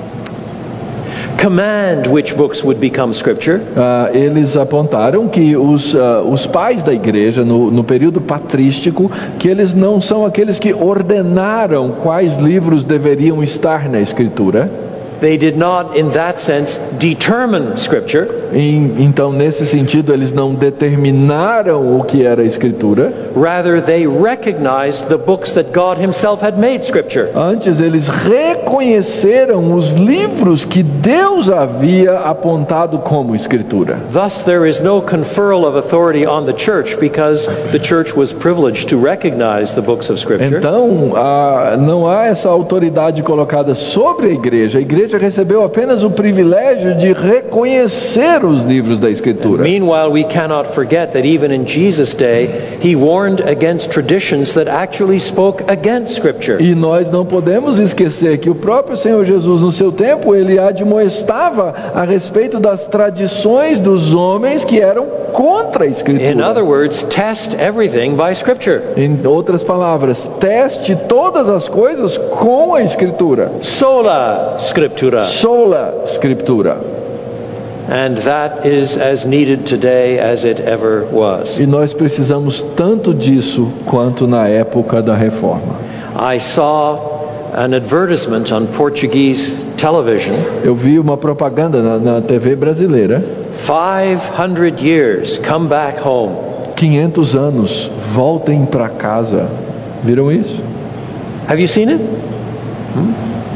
command which books would become scripture. Uh, eles apontaram que os, uh, os pais da igreja no, no período patrístico, que eles não são aqueles que ordenaram quais livros deveriam estar na escritura. They did not, in that sense, determine scripture. E, então, nesse sentido, eles não determinaram o que era a escritura. Rather, they recognized the books that God himself had made scripture. Antes, eles reconheceram os livros que Deus havia apontado como escritura. Thus, there is no conferral of authority on the church, because the church was privileged to recognize the books of scripture. Então, ah, não há essa autoridade colocada sobre a igreja. A igreja recebeu apenas o privilégio de reconhecer os livros da escritura. Meanwhile, we cannot forget that even in Jesus' day, he warned against traditions that actually spoke against scripture. E nós não podemos esquecer que o próprio Senhor Jesus, no seu tempo, ele admoestava a respeito das tradições dos homens que eram contra a escritura. In other words, test everything by scripture. Em outras palavras, teste todas as coisas com a escritura. Sola scriptura. Sola scriptura. And that is as needed today as it ever was. E nós precisamos tanto disso quanto na época da reforma. I saw an advertisement on Portuguese television. Eu vi uma propaganda na, na T V brasileira. five hundred years, come back home. quinhentos anos, voltem para casa. Viram isso? Have you seen it? Hmm?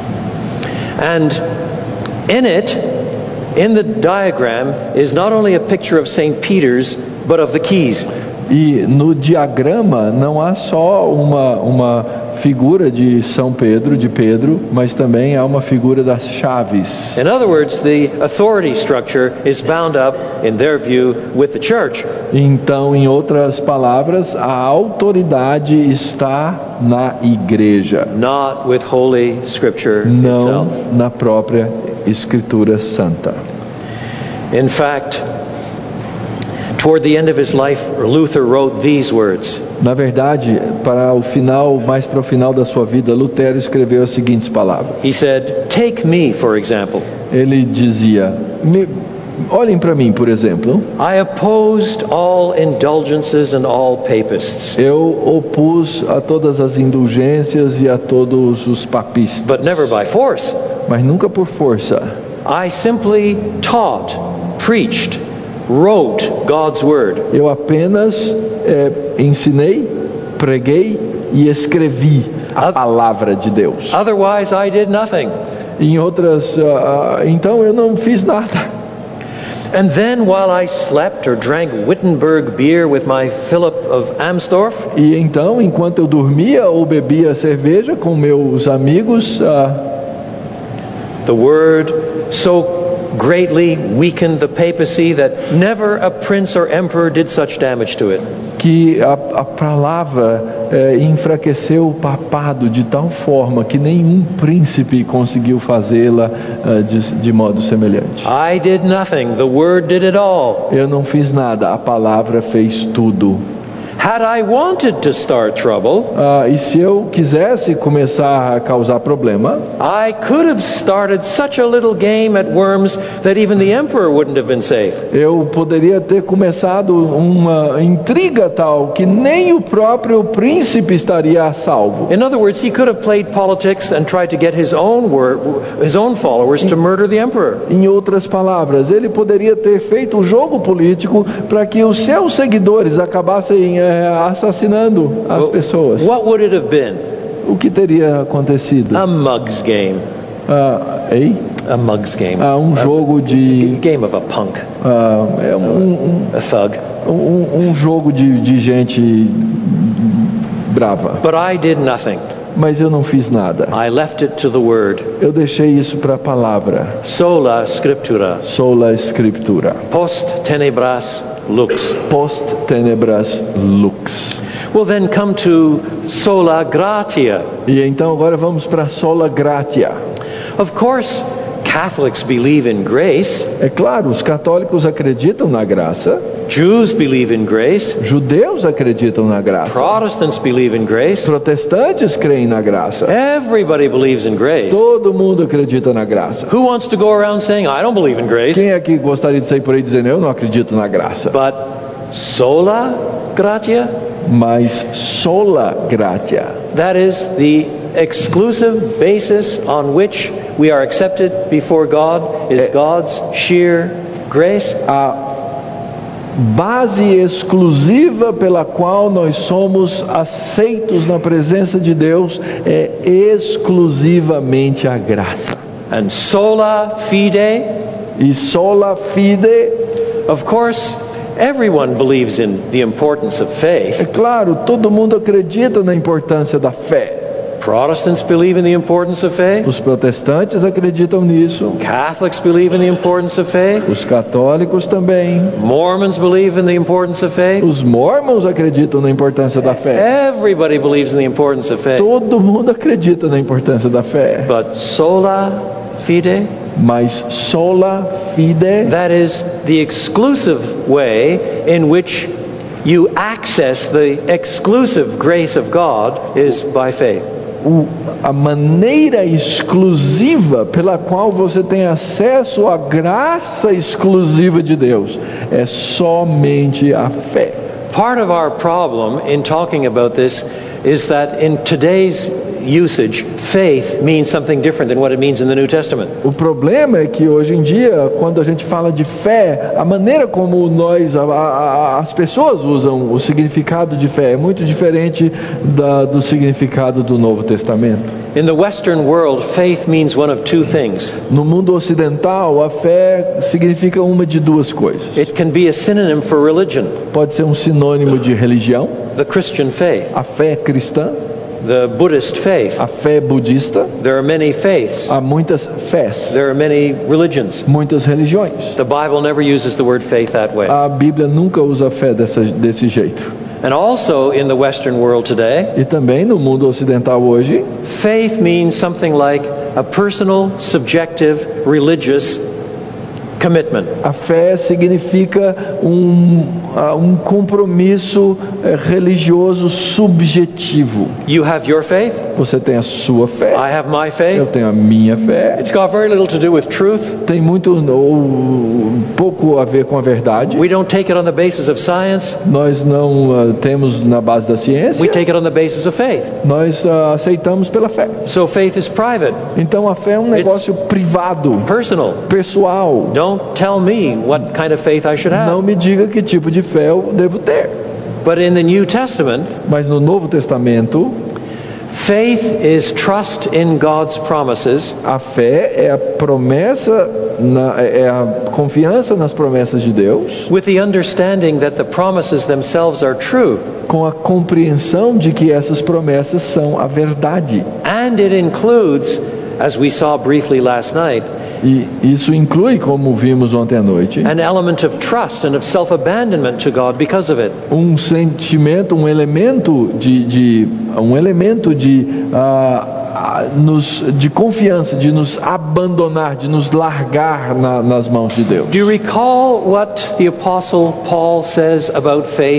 And in it, in the diagram, is not only a picture of Saint Peter's, but of the keys. E no diagrama não há só uma, uma figura de São Pedro, de Pedro, mas também há uma figura das chaves. In other words, the authority structure is bound up, in their view, with the church. Então, em outras palavras, a autoridade está na igreja, Not with Holy Scripture não itself. na própria Escritura Santa. In fact, toward the end of his life, Luther wrote these words. Na verdade, para o final, mais para o final da sua vida, Lutero escreveu as seguintes palavras. He said, "Take me, for example. Ele dizia: Me, olhem para mim, por exemplo. I opposed all indulgences and all papists, Eu opus a todas as indulgências e a todos os papistas, but never by force. mas nunca por força. I simply taught, preached, wrote God's word. Eu apenas é, ensinei, preguei e escrevi a palavra de Deus. Otherwise, I did nothing." Em outras, uh, então eu não fiz nada. And then, while I slept or drank Wittenberg beer with my Philip of Amsdorf, E então, enquanto eu dormia ou bebia cerveja com meus amigos, uh, the word so greatly weakened the papacy that never a prince or emperor did such damage to it. que a, a palavra é, enfraqueceu o papado de tal forma que nenhum príncipe conseguiu fazê-la uh, de, de modo semelhante. I did nothing, the word did it all. Eu não fiz nada, a palavra fez tudo. Had I wanted to start trouble, Ah, e se eu quisesse começar a causar problema, I could have started such a little game at Worms that even the emperor wouldn't have been safe. eu poderia ter começado uma intriga tal que nem o próprio príncipe estaria a salvo. In other words, he could have played politics and tried to get his own word, his own followers to murder the emperor. Em outras palavras, ele poderia ter feito um jogo político para que os seus seguidores acabassem eh, assassinando as pessoas. What would it have been? O que teria acontecido? A mug's game. Ah, ei? A mug's game. Ah, um jogo de Game of a punk, ah, é um, a thug. um, um, um jogo de, de gente brava. But I did nothing. Mas eu não fiz nada. I left it to the word. Eu deixei isso para a palavra. Sola scriptura. Sola Scriptura. Post tenebras lux. Post tenebras lux. We'll then come to sola gratia. E então agora vamos para sola gratia. Of course, Catholics believe in grace. É claro, os católicos acreditam na graça, Jews believe in grace. judeus acreditam na graça, Protestants believe in grace. protestantes creem na graça. Everybody believes in grace. Todo mundo acredita na graça. Who wants to go around saying, I don't believe in grace? Quem aqui gostaria de sair por aí dizendo eu não acredito na graça? But sola gratia, Mas sola gratia, that is the exclusive basis on which we are accepted before God, is God's sheer grace. a base exclusiva pela qual nós somos aceitos na presença de Deus é exclusivamente a graça. And sola fide, E sola fide, of course, everyone believes in the importance of é faith. claro, todo mundo acredita na importância da fé. Protestants believe in the importance of faith. Os protestantes acreditam nisso, Catholics believe in the importance of faith. os católicos também, Mormons believe in the importance of faith. os mormons acreditam na importância da fé. Everybody believes in the importance of faith. Todo mundo acredita na importância da fé. But sola fide, Mas sola fide, that is the exclusive way in which you access the exclusive grace of God is by faith. o, a maneira exclusiva pela qual você tem acesso à graça exclusiva de Deus é somente a fé. Part of our problem in talking about this is that in today's usage, faith means something different than what it means in the New Testament. O problema é que hoje em dia, quando a gente fala de fé, a maneira como nós, a, a, as pessoas usam o significado de fé é muito diferente da, do significado do Novo Testamento. In the Western world, faith means one of two things. No mundo ocidental, a fé significa uma de duas coisas. It can be a synonym for religion, Pode ser um sinônimo de religião, the Christian faith, a fé cristã, the Buddhist faith. a fé budista. There are many faiths. Há muitas fés, There are many religions. muitas religiões. The Bible never uses the word faith that way. A Bíblia nunca usa a fé dessa, desse jeito. And also in the Western world today, E também no mundo ocidental hoje, faith means something like a personal, subjective, religious commitment. a fé significa um, ah, um compromisso eh, religioso subjetivo. You have your faith, Você tem a sua fé, I have my eu faith. tenho a minha fé. It's got very little to do with truth. Tem muito ou pouco a ver com a verdade. We don't take it on the basis of science. Nós não ah, temos na base da ciência. We take it on the basis of faith. Nós ah, aceitamos pela fé. So faith is private, Então a fé é um negócio privado, personal. pessoal. Don't tell me what kind of faith I should Não have. me diga que tipo de fé eu devo ter. But in the New Testament, Mas no Novo Testamento, faith is trust in God's promises a fé é a promessa, na, é a confiança nas promessas de Deus, with the understanding that the promises themselves are true. com a compreensão de que essas promessas são a verdade. And it includes, as we saw briefly last night, E isso inclui, como vimos ontem à noite, an element of trust and of self-abandonment to God because of it. um sentimento, um elemento de, de um elemento de ah, ah, nos, de confiança, de nos abandonar, de nos largar na, nas mãos de Deus. Do you recall what the Apostle Paul says about faith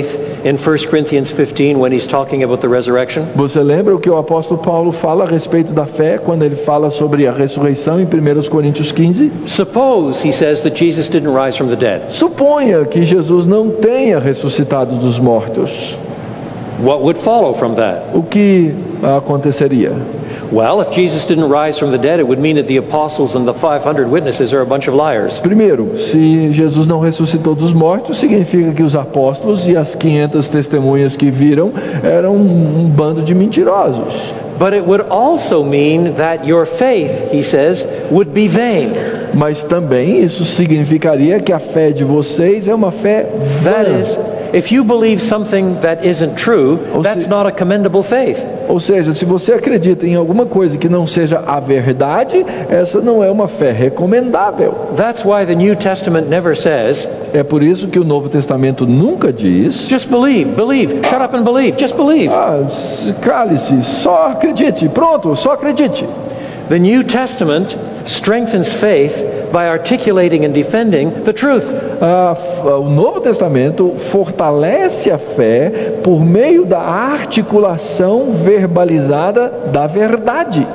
in First Corinthians fifteen when he's talking about the resurrection? Você lembra o que o apóstolo Paulo fala a respeito da fé quando ele fala sobre a ressurreição em primeira Coríntios quinze? Suppose, he says, that Jesus didn't rise from the dead. Suponha que Jesus não tenha ressuscitado dos mortos. What would follow from that? O que aconteceria? Well, if Jesus didn't rise from the dead, it would mean that the apostles and the five hundred witnesses are a bunch of liars. Primeiro, se Jesus não ressuscitou dos mortos, significa que os apóstolos e as quinhentas testemunhas que viram eram um bando de mentirosos. But it would also mean that your faith, he says, would be vain. Mas também isso significaria que a fé de vocês é uma fé That vã. is, if you believe something that isn't true, that's not a commendable faith. Ou seja, se você acredita em alguma coisa que não seja a verdade, essa não é uma fé recomendável. That's why the New Testament never says, É por isso que o Novo Testamento nunca diz: just believe, believe, shut up and believe, just believe. ah, cale-se, só acredite, pronto, só acredite. The New Testament strengthens faith by articulating and defending the truth. Ah, o Novo Testamento fortalece a fé por meio da articulação verbalizada da verdade.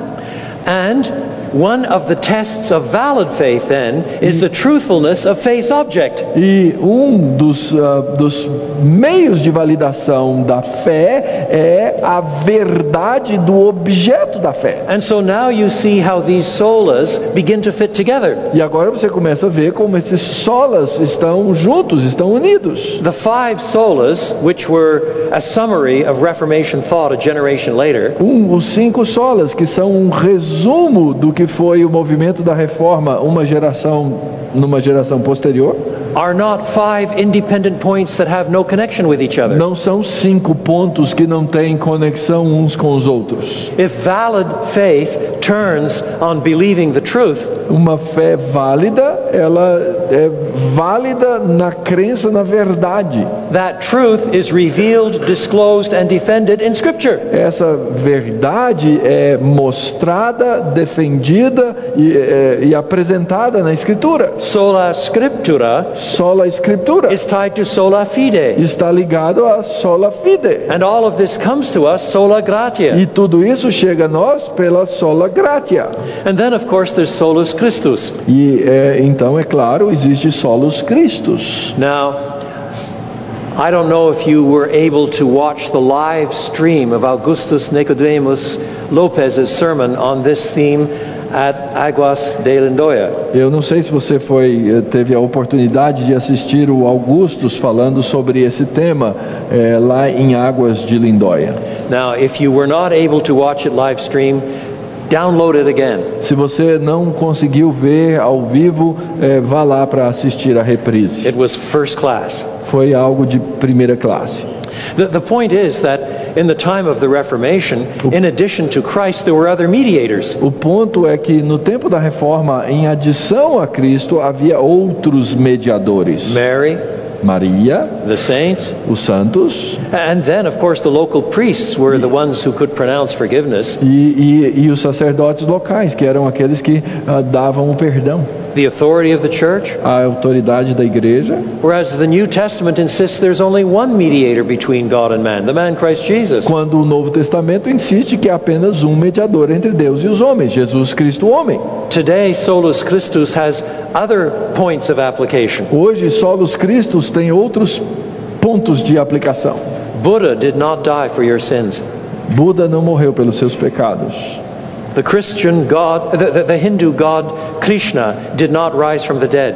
And one of the tests of valid faith then is the truthfulness of faith's object. E um dos, uh, dos meios de validação da fé é a verdade do objeto da fé. And so now you see how these solas begin to fit together. E agora você começa a ver como esses solas estão juntos, estão unidos. The five solas, which were a summary of Reformation thought a generation later, Um, os cinco solas, que são um resumo do que foi o movimento da reforma uma geração, numa geração posterior, are not five independent points that have no connection with each other. não são cinco pontos que não têm conexão uns com os outros. If valid faith turns on believing the truth, Uma fé válida, ela é válida na crença na verdade. that truth is revealed, disclosed, and defended in Scripture. Essa verdade é mostrada, defendida e, é, e apresentada na Escritura. Sola Scriptura Sola Escritura is tied to sola fide. está ligado a sola fide. And all of this comes to us sola gratia. E tudo isso chega a nós pela sola gratia. And then, of course, there's solus Christus. E é, então, é claro, existe solus Christus. Now, I don't know if you were able to watch the live stream of Augustus Nicodemus Lopez's sermon on this theme at Aguas de Lindoia. Eu não sei se você foi teve a oportunidade de assistir o Augustus falando sobre esse tema é, lá em Águas de Lindóia. Now, if you were not able to watch it live stream, download it again. Se você não conseguiu ver ao vivo, é, vá lá para assistir a reprise. It was first class. Foi algo de primeira classe. The, the point is that in the time of the Reformation, in addition to Christ, there were other mediators. O ponto é que no tempo da reforma, em adição a Cristo, havia outros mediadores. Mary, Maria, the saints, os santos and then, of course, the local priests were the ones who could pronounce forgiveness. e, e, e os sacerdotes locais, que eram aqueles que ah, davam o perdão. The authority of the church, A autoridade da igreja, whereas the New Testament insists there's only one mediator between God and man, the man Christ Jesus. quando o Novo Testamento insiste que há apenas um mediador entre Deus e os homens, Jesus Cristo, o homem. Today, solus Christus has other points of application. Hoje, solos Cristos tem outros pontos de aplicação. Buddha did not die for your sins. Buda não morreu pelos seus pecados. The Christian God, the, the, the Hindu God Krishna did not rise from the dead.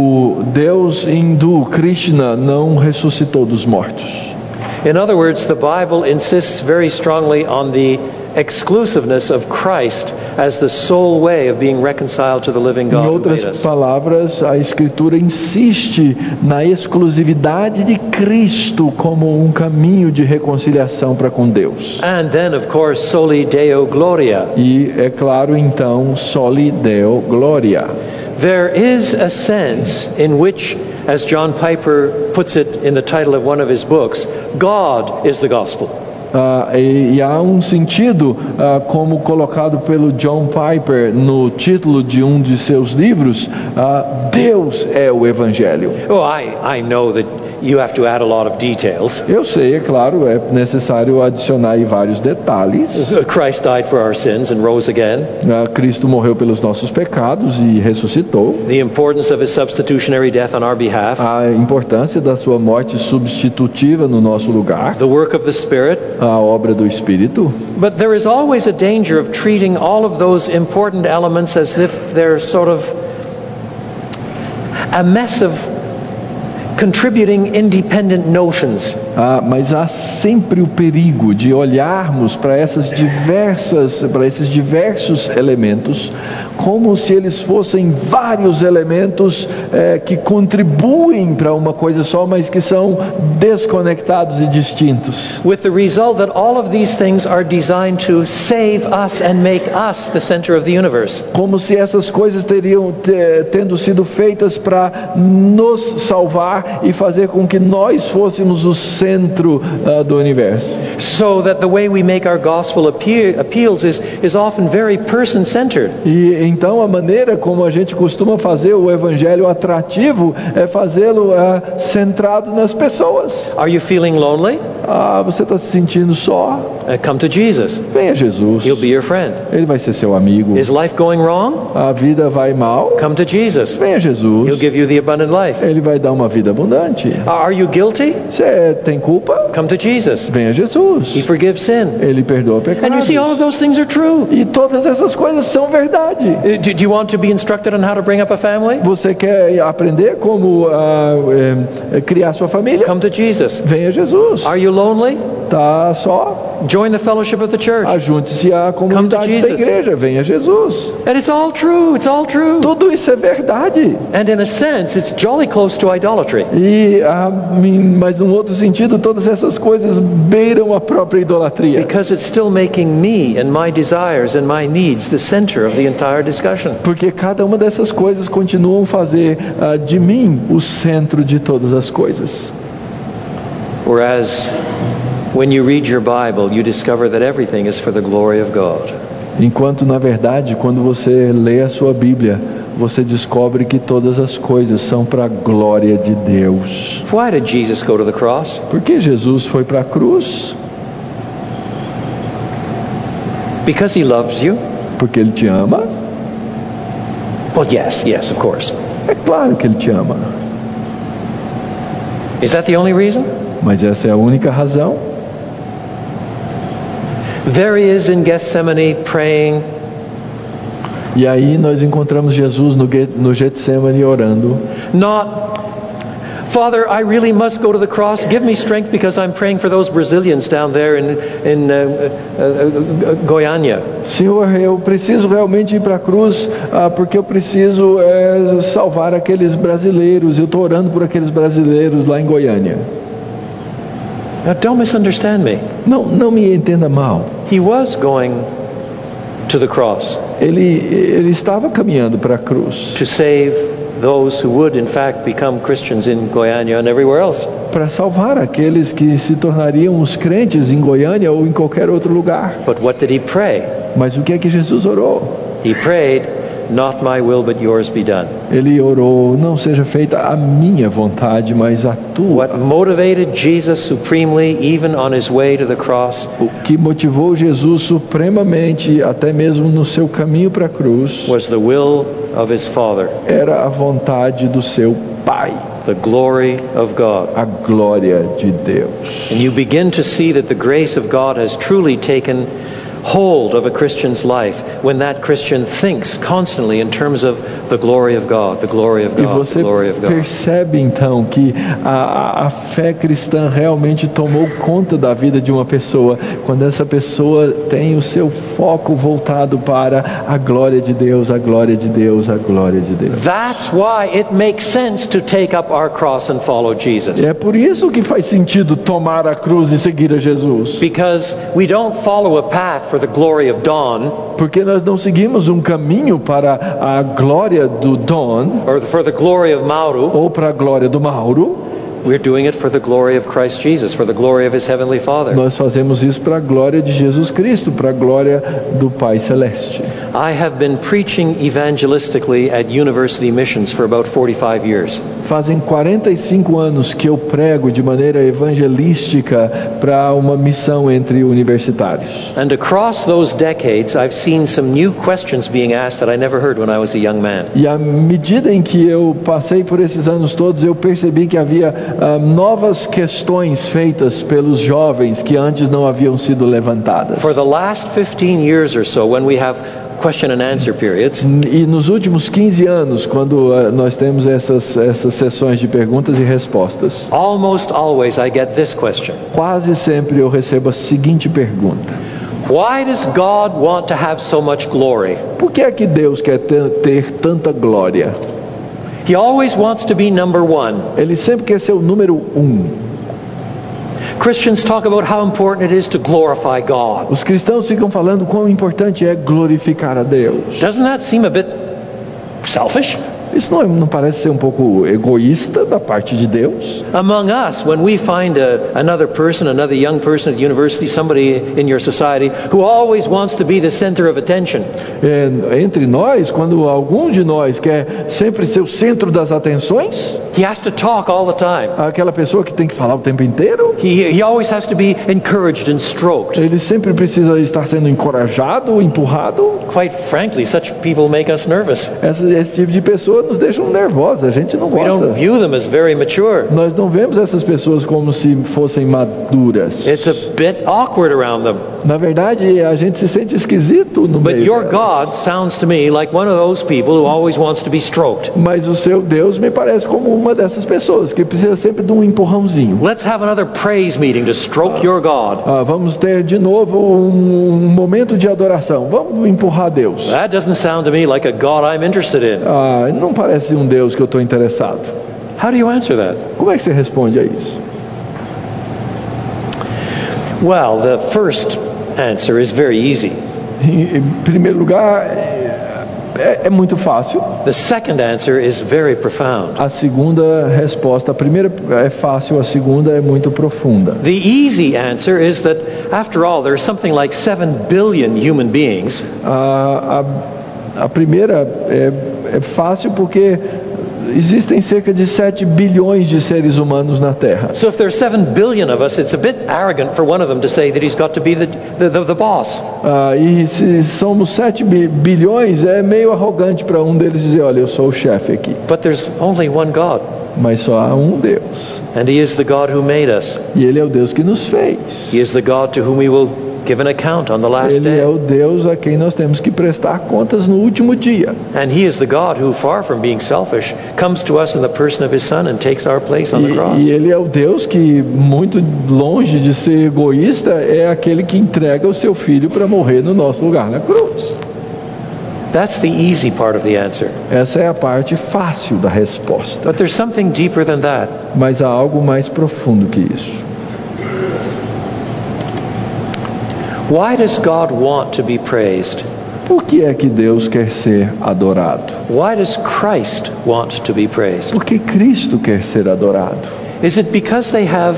O Deus hindu Krishna não ressuscitou dos mortos. In other words, the Bible insists very strongly on the exclusiveness of Christ as the sole way of being reconciled to the living Em God who outras made us. palavras, a Escritura insiste na exclusividade de Cristo como um caminho de reconciliação para com Deus. And then, of course, soli Deo gloria. E é claro, então, soli Deo gloria. There is a sense in which, as John Piper puts it in the title of one of his books, God is the gospel. Ah, e, e há um sentido, ah, como colocado pelo John Piper no título de um de seus livros, ah, Deus é o Evangelho. Oh, I, I know that you have to add a lot of details. Eu sei, é claro, é necessário adicionar aí vários detalhes. Christ died for our sins and rose again. Ah, Cristo morreu pelos nossos pecados e ressuscitou. The importance of his substitutionary death on our behalf. A importância da sua morte substitutiva no nosso lugar. The work of the Spirit. A obra do Espírito. But there is always a danger of treating all of those important elements as if they're sort of a mess of contributing independent notions. Ah, mas há sempre o perigo de olharmos para essas diversas, para esses diversos elementos, como se eles fossem vários elementos eh, que contribuem para uma coisa só, mas que são desconectados e distintos. With the result that all of these things are designed to save us and make us the center of the universe. Como se essas coisas teriam te, tendo sido feitas para nos salvar e fazer com que nós fôssemos o centro uh, do universo. So that the way we make our gospel appeal, appeals is, is often very person-centered. E então a maneira como a gente costuma fazer o evangelho atrativo é fazê-lo uh, centrado nas pessoas. Are you feeling lonely? Ah, você está se sentindo só? Uh, come to Jesus. Venha a Jesus. He'll be your friend. Ele vai ser seu amigo. Is life going wrong? A vida vai mal? Come to Jesus. Venha a Jesus. He'll give you the abundant life. Ele vai dar uma vida abundante. Are you guilty? Você tem culpa? Come to Jesus. Venha a Jesus. He forgives sin. Ele perdoa pecados. And you see, all of those things are true. E todas essas coisas são verdade. Uh, do, do you want to be instructed on how to bring up a family? Você quer aprender como uh, é, criar sua família? Come to Jesus. Venha a Jesus. Are you lonely? Tá só? Join the fellowship of the church. Ajunte-se à comunidade da igreja. Venha a Jesus. And it's all true. It's all true. Tudo isso é verdade. And in a sense, it's jolly close to idolatry. E, ah, mas num outro sentido, todas essas coisas beiram a própria idolatria. Because it's still making me and my desires and my needs the center of the entire discussion. Porque cada uma dessas coisas continuam a fazer ah, de mim o centro de todas as coisas. Whereas when you read your Bible, you discover that everything is for the glory of God. Enquanto, na verdade, quando você lê a sua Bíblia, você descobre que todas as coisas são para a glória de Deus. Why did Jesus go to the cross? Por que Jesus foi para a cruz? Because he loves you? Porque Ele te ama? Well, yes, yes, of course. É claro que Ele te ama. Is that the only reason? Mas essa é a única razão. There he is in Gethsemane praying. E aí nós encontramos Jesus no, no Getsemane orando. Not, Father, I really must go to the cross. Give me strength because I'm praying for those Brazilians down there in, in uh, uh, uh, Goiânia. Senhor, eu preciso realmente ir para a cruz ah, porque eu preciso é, salvar aqueles brasileiros. Eu estou orando por aqueles brasileiros lá em Goiânia. Now, don't misunderstand me. Não, não me entenda mal. He was going to the cross. Ele, ele estava caminhando para a cruz. To save those who would in fact become Christians in Goiânia and everywhere else. Para salvar aqueles que se tornariam os crentes em Goiânia ou em qualquer outro lugar. But what did he pray? Mas o que é que Jesus orou? He prayed, not my will but yours be done. Ele orou, não seja feita a minha vontade, mas a tua. What motivated Jesus supremely even on his way to the cross? O que motivou Jesus supremamente até mesmo no seu caminho para a cruz was the will of his Father. Era a vontade do seu Pai. The glory of God. A glória de Deus. And you begin to see that the grace of God has truly taken hold of a Christian's life when that Christian thinks constantly in terms of the glory of God, the glory of God, the glory of God. E você percebe então que a, a fé cristã realmente tomou conta da vida de uma pessoa quando essa pessoa tem o seu foco voltado para a glória de Deus, a glória de Deus, a glória de Deus. That's why it makes sense to take up our cross and follow Jesus. É por isso que faz sentido tomar a cruz e seguir a Jesus. Because we don't follow a path for the glory of dawn. Porque nós não seguimos um caminho para a glória do dawn, or for the glory of Mauro. Ou para a glória do Mauro. we're doing it for the glory of Christ Jesus, for the glory of his heavenly Father. Nós fazemos isso para a glória de Jesus Cristo, para a glória do Pai Celeste. I have been preaching evangelistically at university missions for about forty-five years. Fazem quarenta e cinco anos que eu prego de maneira evangelística para uma missão entre universitários. And across those decades, I've seen some new questions being asked that I never heard when I was a young man. E à medida em que eu passei por esses anos todos, eu percebi que havia uh, novas questões feitas pelos jovens que antes não haviam sido levantadas. For the last fifteen years or so, when we have question and answer periods, E nos últimos quinze anos, quando uh, nós temos essas, essas sessões de perguntas e respostas, almost always I get this question. quase sempre eu recebo a seguinte pergunta: Why does God want to have so much glory? por que é que Deus quer ter, ter tanta glória? He always wants to be number one. Ele sempre quer ser o número um. Christians talk about how important it is to glorify God. Os cristãos ficam falando quão importante é glorificar a Deus. Doesn't that seem a bit selfish? Isso não, é- não parece ser um pouco egoísta da parte de Deus? Among us, when we find a, another person, another young person at university, somebody in your society who always wants to be the center of attention, É, entre nós, quando algum de nós quer sempre ser o centro das atenções, he has to talk all the time. aquela pessoa que tem que falar o tempo inteiro, He, he always has to be encouraged and stroked. ele sempre precisa estar sendo encorajado, empurrado. Quite frankly, such people make us nervous. Esse, esse tipo de pessoa nos deixa nervosos, a gente não We don't gosta. view them as very mature. Nós não vemos essas pessoas como se fossem maduras. It's a bit awkward around them. Na verdade, a gente se sente esquisito no But meio your delas. God sounds to me like one of those people who always wants to be stroked. Mas o seu Deus me parece como uma dessas pessoas que precisa sempre de um empurrãozinho. Let's have another praise meeting to stroke your God. Ah, vamos ter de novo um, um momento de adoração. Vamos empurrar Deus. That doesn't sound to me like a God I'm interested in. Ah, não parece um Deus que eu estou interessado. How do you answer that? Como é que você responde a isso? Well, the first answer is very easy. Em, em primeiro lugar, é, é muito fácil. The second answer is very profound. A segunda resposta, a primeira é fácil, a segunda é muito profunda. The easy answer is that, after all, there's something like seven billion human beings, A, a, a primeira é, é fácil porque existem cerca de sete bilhões de seres humanos na Terra. so if there's seven billion of us, it's a bit arrogant for one of them to say that he's got to be the, the, the, the boss. Ah, e se somos sete bi- bilhões, é meio arrogante para um deles dizer, olha, eu sou o chefe aqui. But there's only one God, Mas só há um Deus. and he is the God who made us. E Ele é o Deus que nos fez. He is the God to whom we will give an account on the last Ele é day. o Deus a quem nós temos que prestar contas no último dia. And he is the God who, far from being selfish, comes to us in the person of his Son and takes our place on the cross. E, e Ele é o Deus que, muito longe de ser egoísta, é aquele que entrega o seu Filho para morrer no nosso lugar na cruz. That's the easy part of the answer. Essa é a parte fácil da resposta. But there's something deeper than that. Mas há algo mais profundo que isso. Why does God want to be praised? Por que é que Deus quer ser adorado? Why does Christ want to be praised? Por que Cristo quer ser adorado? Is it because they have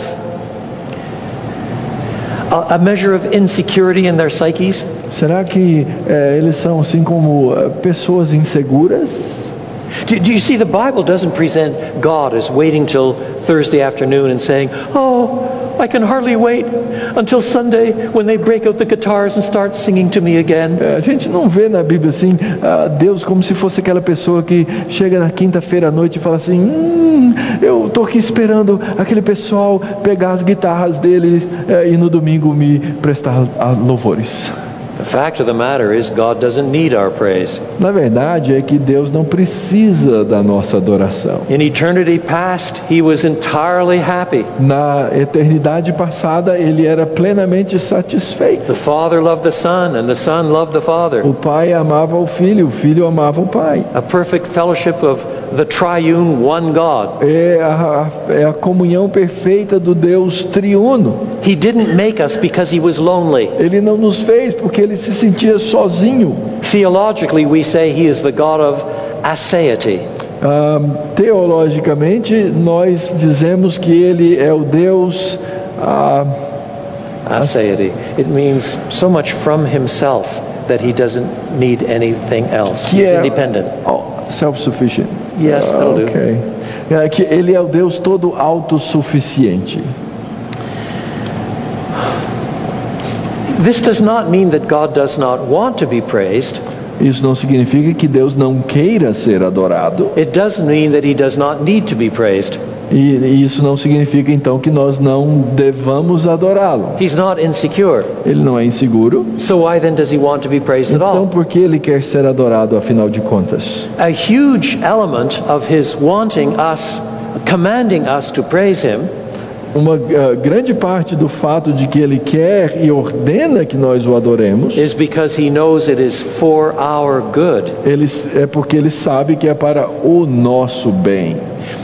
a, a measure of insecurity in their psyches? Será que eh, eles são assim como eh, pessoas inseguras? Do, do you see, the Bible doesn't present God as waiting till Thursday afternoon and saying, oh, I can hardly wait until Sunday when they break out the guitars and start singing to me again. Eh, a gente não vê na Bíblia assim ah, Deus como se fosse aquela pessoa que chega na quinta-feira à noite e fala assim, hum, eu estou aqui esperando aquele pessoal pegar as guitarras deles eh, e no domingo me prestar ah, louvores. The fact of the matter is, God doesn't need our praise. Na verdade é que Deus não precisa da nossa adoração. In eternity past, He was entirely happy. Na eternidade passada ele era plenamente satisfeito. The Father loved the Son, and the Son loved the Father. O Pai amava o Filho, o Filho amava o Pai. A perfect fellowship of the triune one God. É a, é a comunhão perfeita do Deus triuno. He didn't make us because He was lonely. Ele não nos fez porque ele se sentia sozinho. Theologically, we say He is the God of aseity. Ah, teologicamente, nós dizemos que ele é o Deus ah, Aseity. It means so much from himself that he doesn't need anything else. que He's é independent. oh, self-sufficient. Yes, Ah, that'll do. ok. É que ele é o Deus todo autossuficiente. This does not mean that God does not want to be praised. Isso não significa que Deus não queira ser adorado. It does mean that he does not need to be praised. E isso não significa então que nós não devamos adorá-lo. He's not insecure. Ele não é inseguro. So why then does he want to be praised at Então all? por que ele quer ser adorado afinal de contas? A huge element of his wanting us, commanding us to praise him, Uma uh, grande parte do fato de que ele quer e ordena que nós o adoremos, is because he knows it is for our good. ele, é porque ele sabe que é para o nosso bem.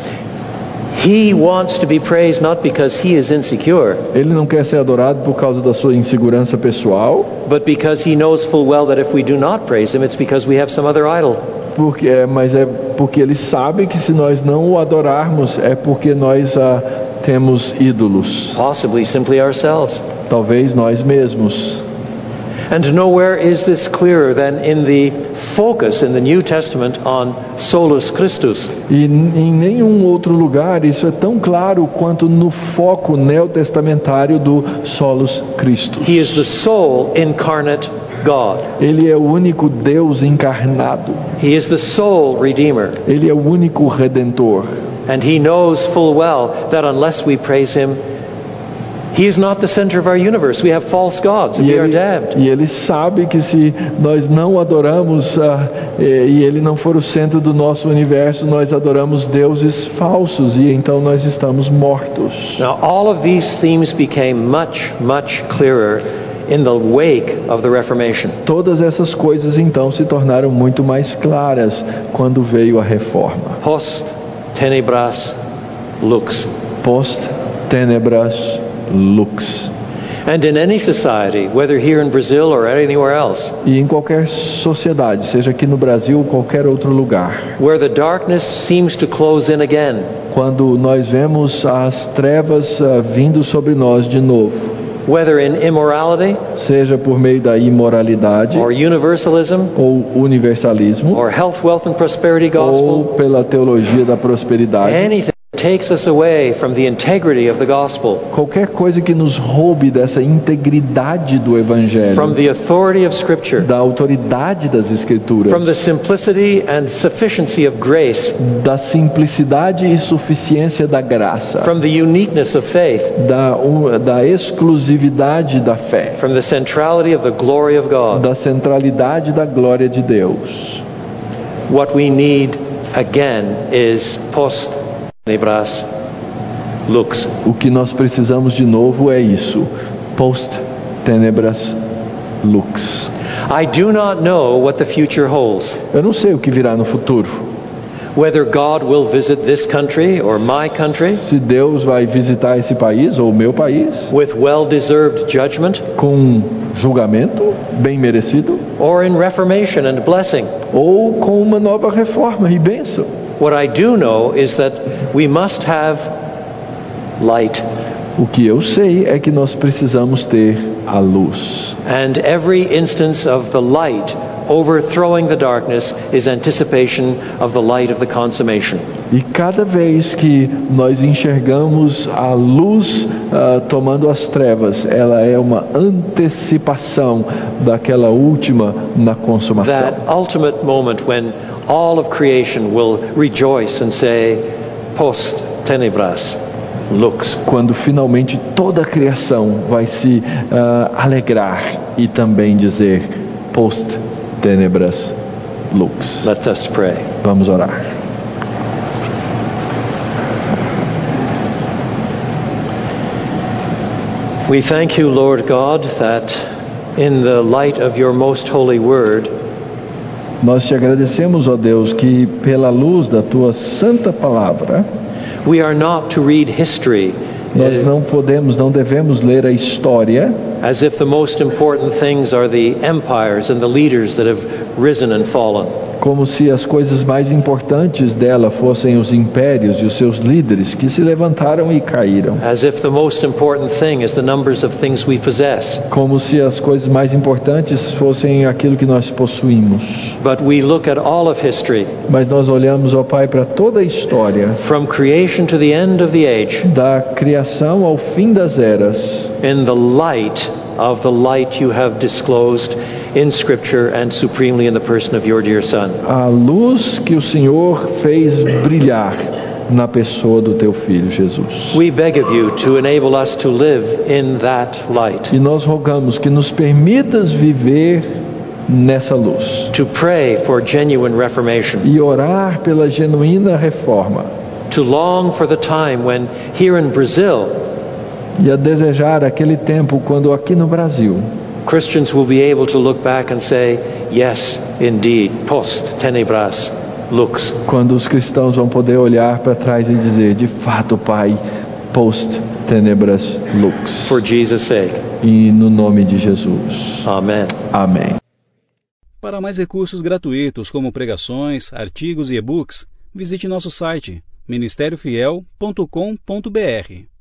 He wants to be praised not because he is insecure, Ele não quer ser adorado por causa da sua insegurança pessoal, but because he knows full well that if we do not praise him, it's because we have some other idol. porque, é, mas é porque ele sabe que se nós não o adorarmos é porque nós ah, temos ídolos, Possibly simply ourselves. talvez nós mesmos. And nowhere is this clearer than in the focus in the New Testament on solus Christus. E em nenhum outro lugar isso é tão claro quanto no foco neotestamentário do Solus Christus. He is the sole incarnate God. Ele é o único Deus encarnado. He is the sole Redeemer. Ele é o único Redentor. And he knows full well that unless we praise him, he is not the center of our universe. We have false gods and E we are ele, damned. e ele sabe que se nós não adoramos ah, e, e ele não for o centro do nosso universo, nós adoramos deuses falsos e então nós estamos mortos. Now, all of these themes became much, much clearer in the wake of the Reformation. Todas essas coisas então se tornaram muito mais claras quando veio a reforma. Post tenebras lux. Post tenebras lux. And in any society, whether here in Brazil or anywhere else, E em qualquer sociedade, seja aqui no Brasil ou qualquer outro lugar, where the darkness seems to close in again, quando nós vemos as trevas ah, vindo sobre nós de novo, whether in immorality seja por meio da imoralidade or universalism ou universalismo or health, wealth and prosperity ou gospel, pela teologia da prosperidade, anything that takes us away from the integrity of the gospel, qualquer coisa que nos roube dessa integridade do from evangelho, the authority of Scripture, da autoridade das escrituras, from the simplicity and sufficiency of grace, da simplicidade e suficiência da graça, from the uniqueness of faith, da, um, da exclusividade da fé, from the centrality of the glory of God. da centralidade da glória de Deus. What we need again is post tenebras lux. O que nós precisamos de novo é isso. Post tenebras lux. I do not know what the future holds. Eu não sei o que virá no futuro. Whether God will visit this country or my country Se Deus vai visitar esse país ou o meu país with well-deserved judgment com julgamento bem merecido or in reformation and blessing. ou com uma nova reforma e bênção. What I do know is that we must have light, O que eu sei é que nós precisamos ter a luz. and every instance of the light overthrowing the darkness is anticipation of the light of the consummation. E cada vez que nós enxergamos a luz ah, tomando as trevas, ela é uma antecipação daquela última na consumação. That ultimate moment when all of creation will rejoice and say, post tenebras lux. Quando finalmente toda a criação vai se ah, alegrar e também dizer post tenebras lux. Let us pray. Vamos orar. We thank you, Lord God, that in the light of your most holy word, Nós te agradecemos, ó Deus, que pela luz da tua santa palavra, we are not to read history nós não podemos, não devemos ler a história as if the most important things are the empires and the leaders that have risen and fallen. como se as coisas mais importantes dela fossem os impérios e os seus líderes que se levantaram e caíram. As if the most important thing is the numbers of things we possess. Como se as coisas mais importantes fossem aquilo que nós possuímos. But we look at all of history. Mas nós olhamos, ó Pai, para toda a história. From creation to the end of the age. Da criação ao fim das eras. In the light of the light you have disclosed in Scripture and supremely in the person of your dear Son. A luz que o Senhor fez brilhar na pessoa do teu Filho Jesus. We beg of you to enable us to live in that light. E nós rogamos que nos permitas viver nessa luz. To pray for genuine reformation. E orar pela genuína reforma. To long for the time when here in Brazil, e a desejar aquele tempo quando aqui no Brasil Christians will be able to look back and say, yes, indeed, post tenebras lux. Quando os cristãos vão poder olhar para trás e dizer, de fato, Pai, post tenebras lux. For Jesus' sake. E no nome de Jesus. Amém. Amém. Para mais recursos gratuitos como pregações, artigos e e-books, visite nosso site ministério fiel ponto com ponto br.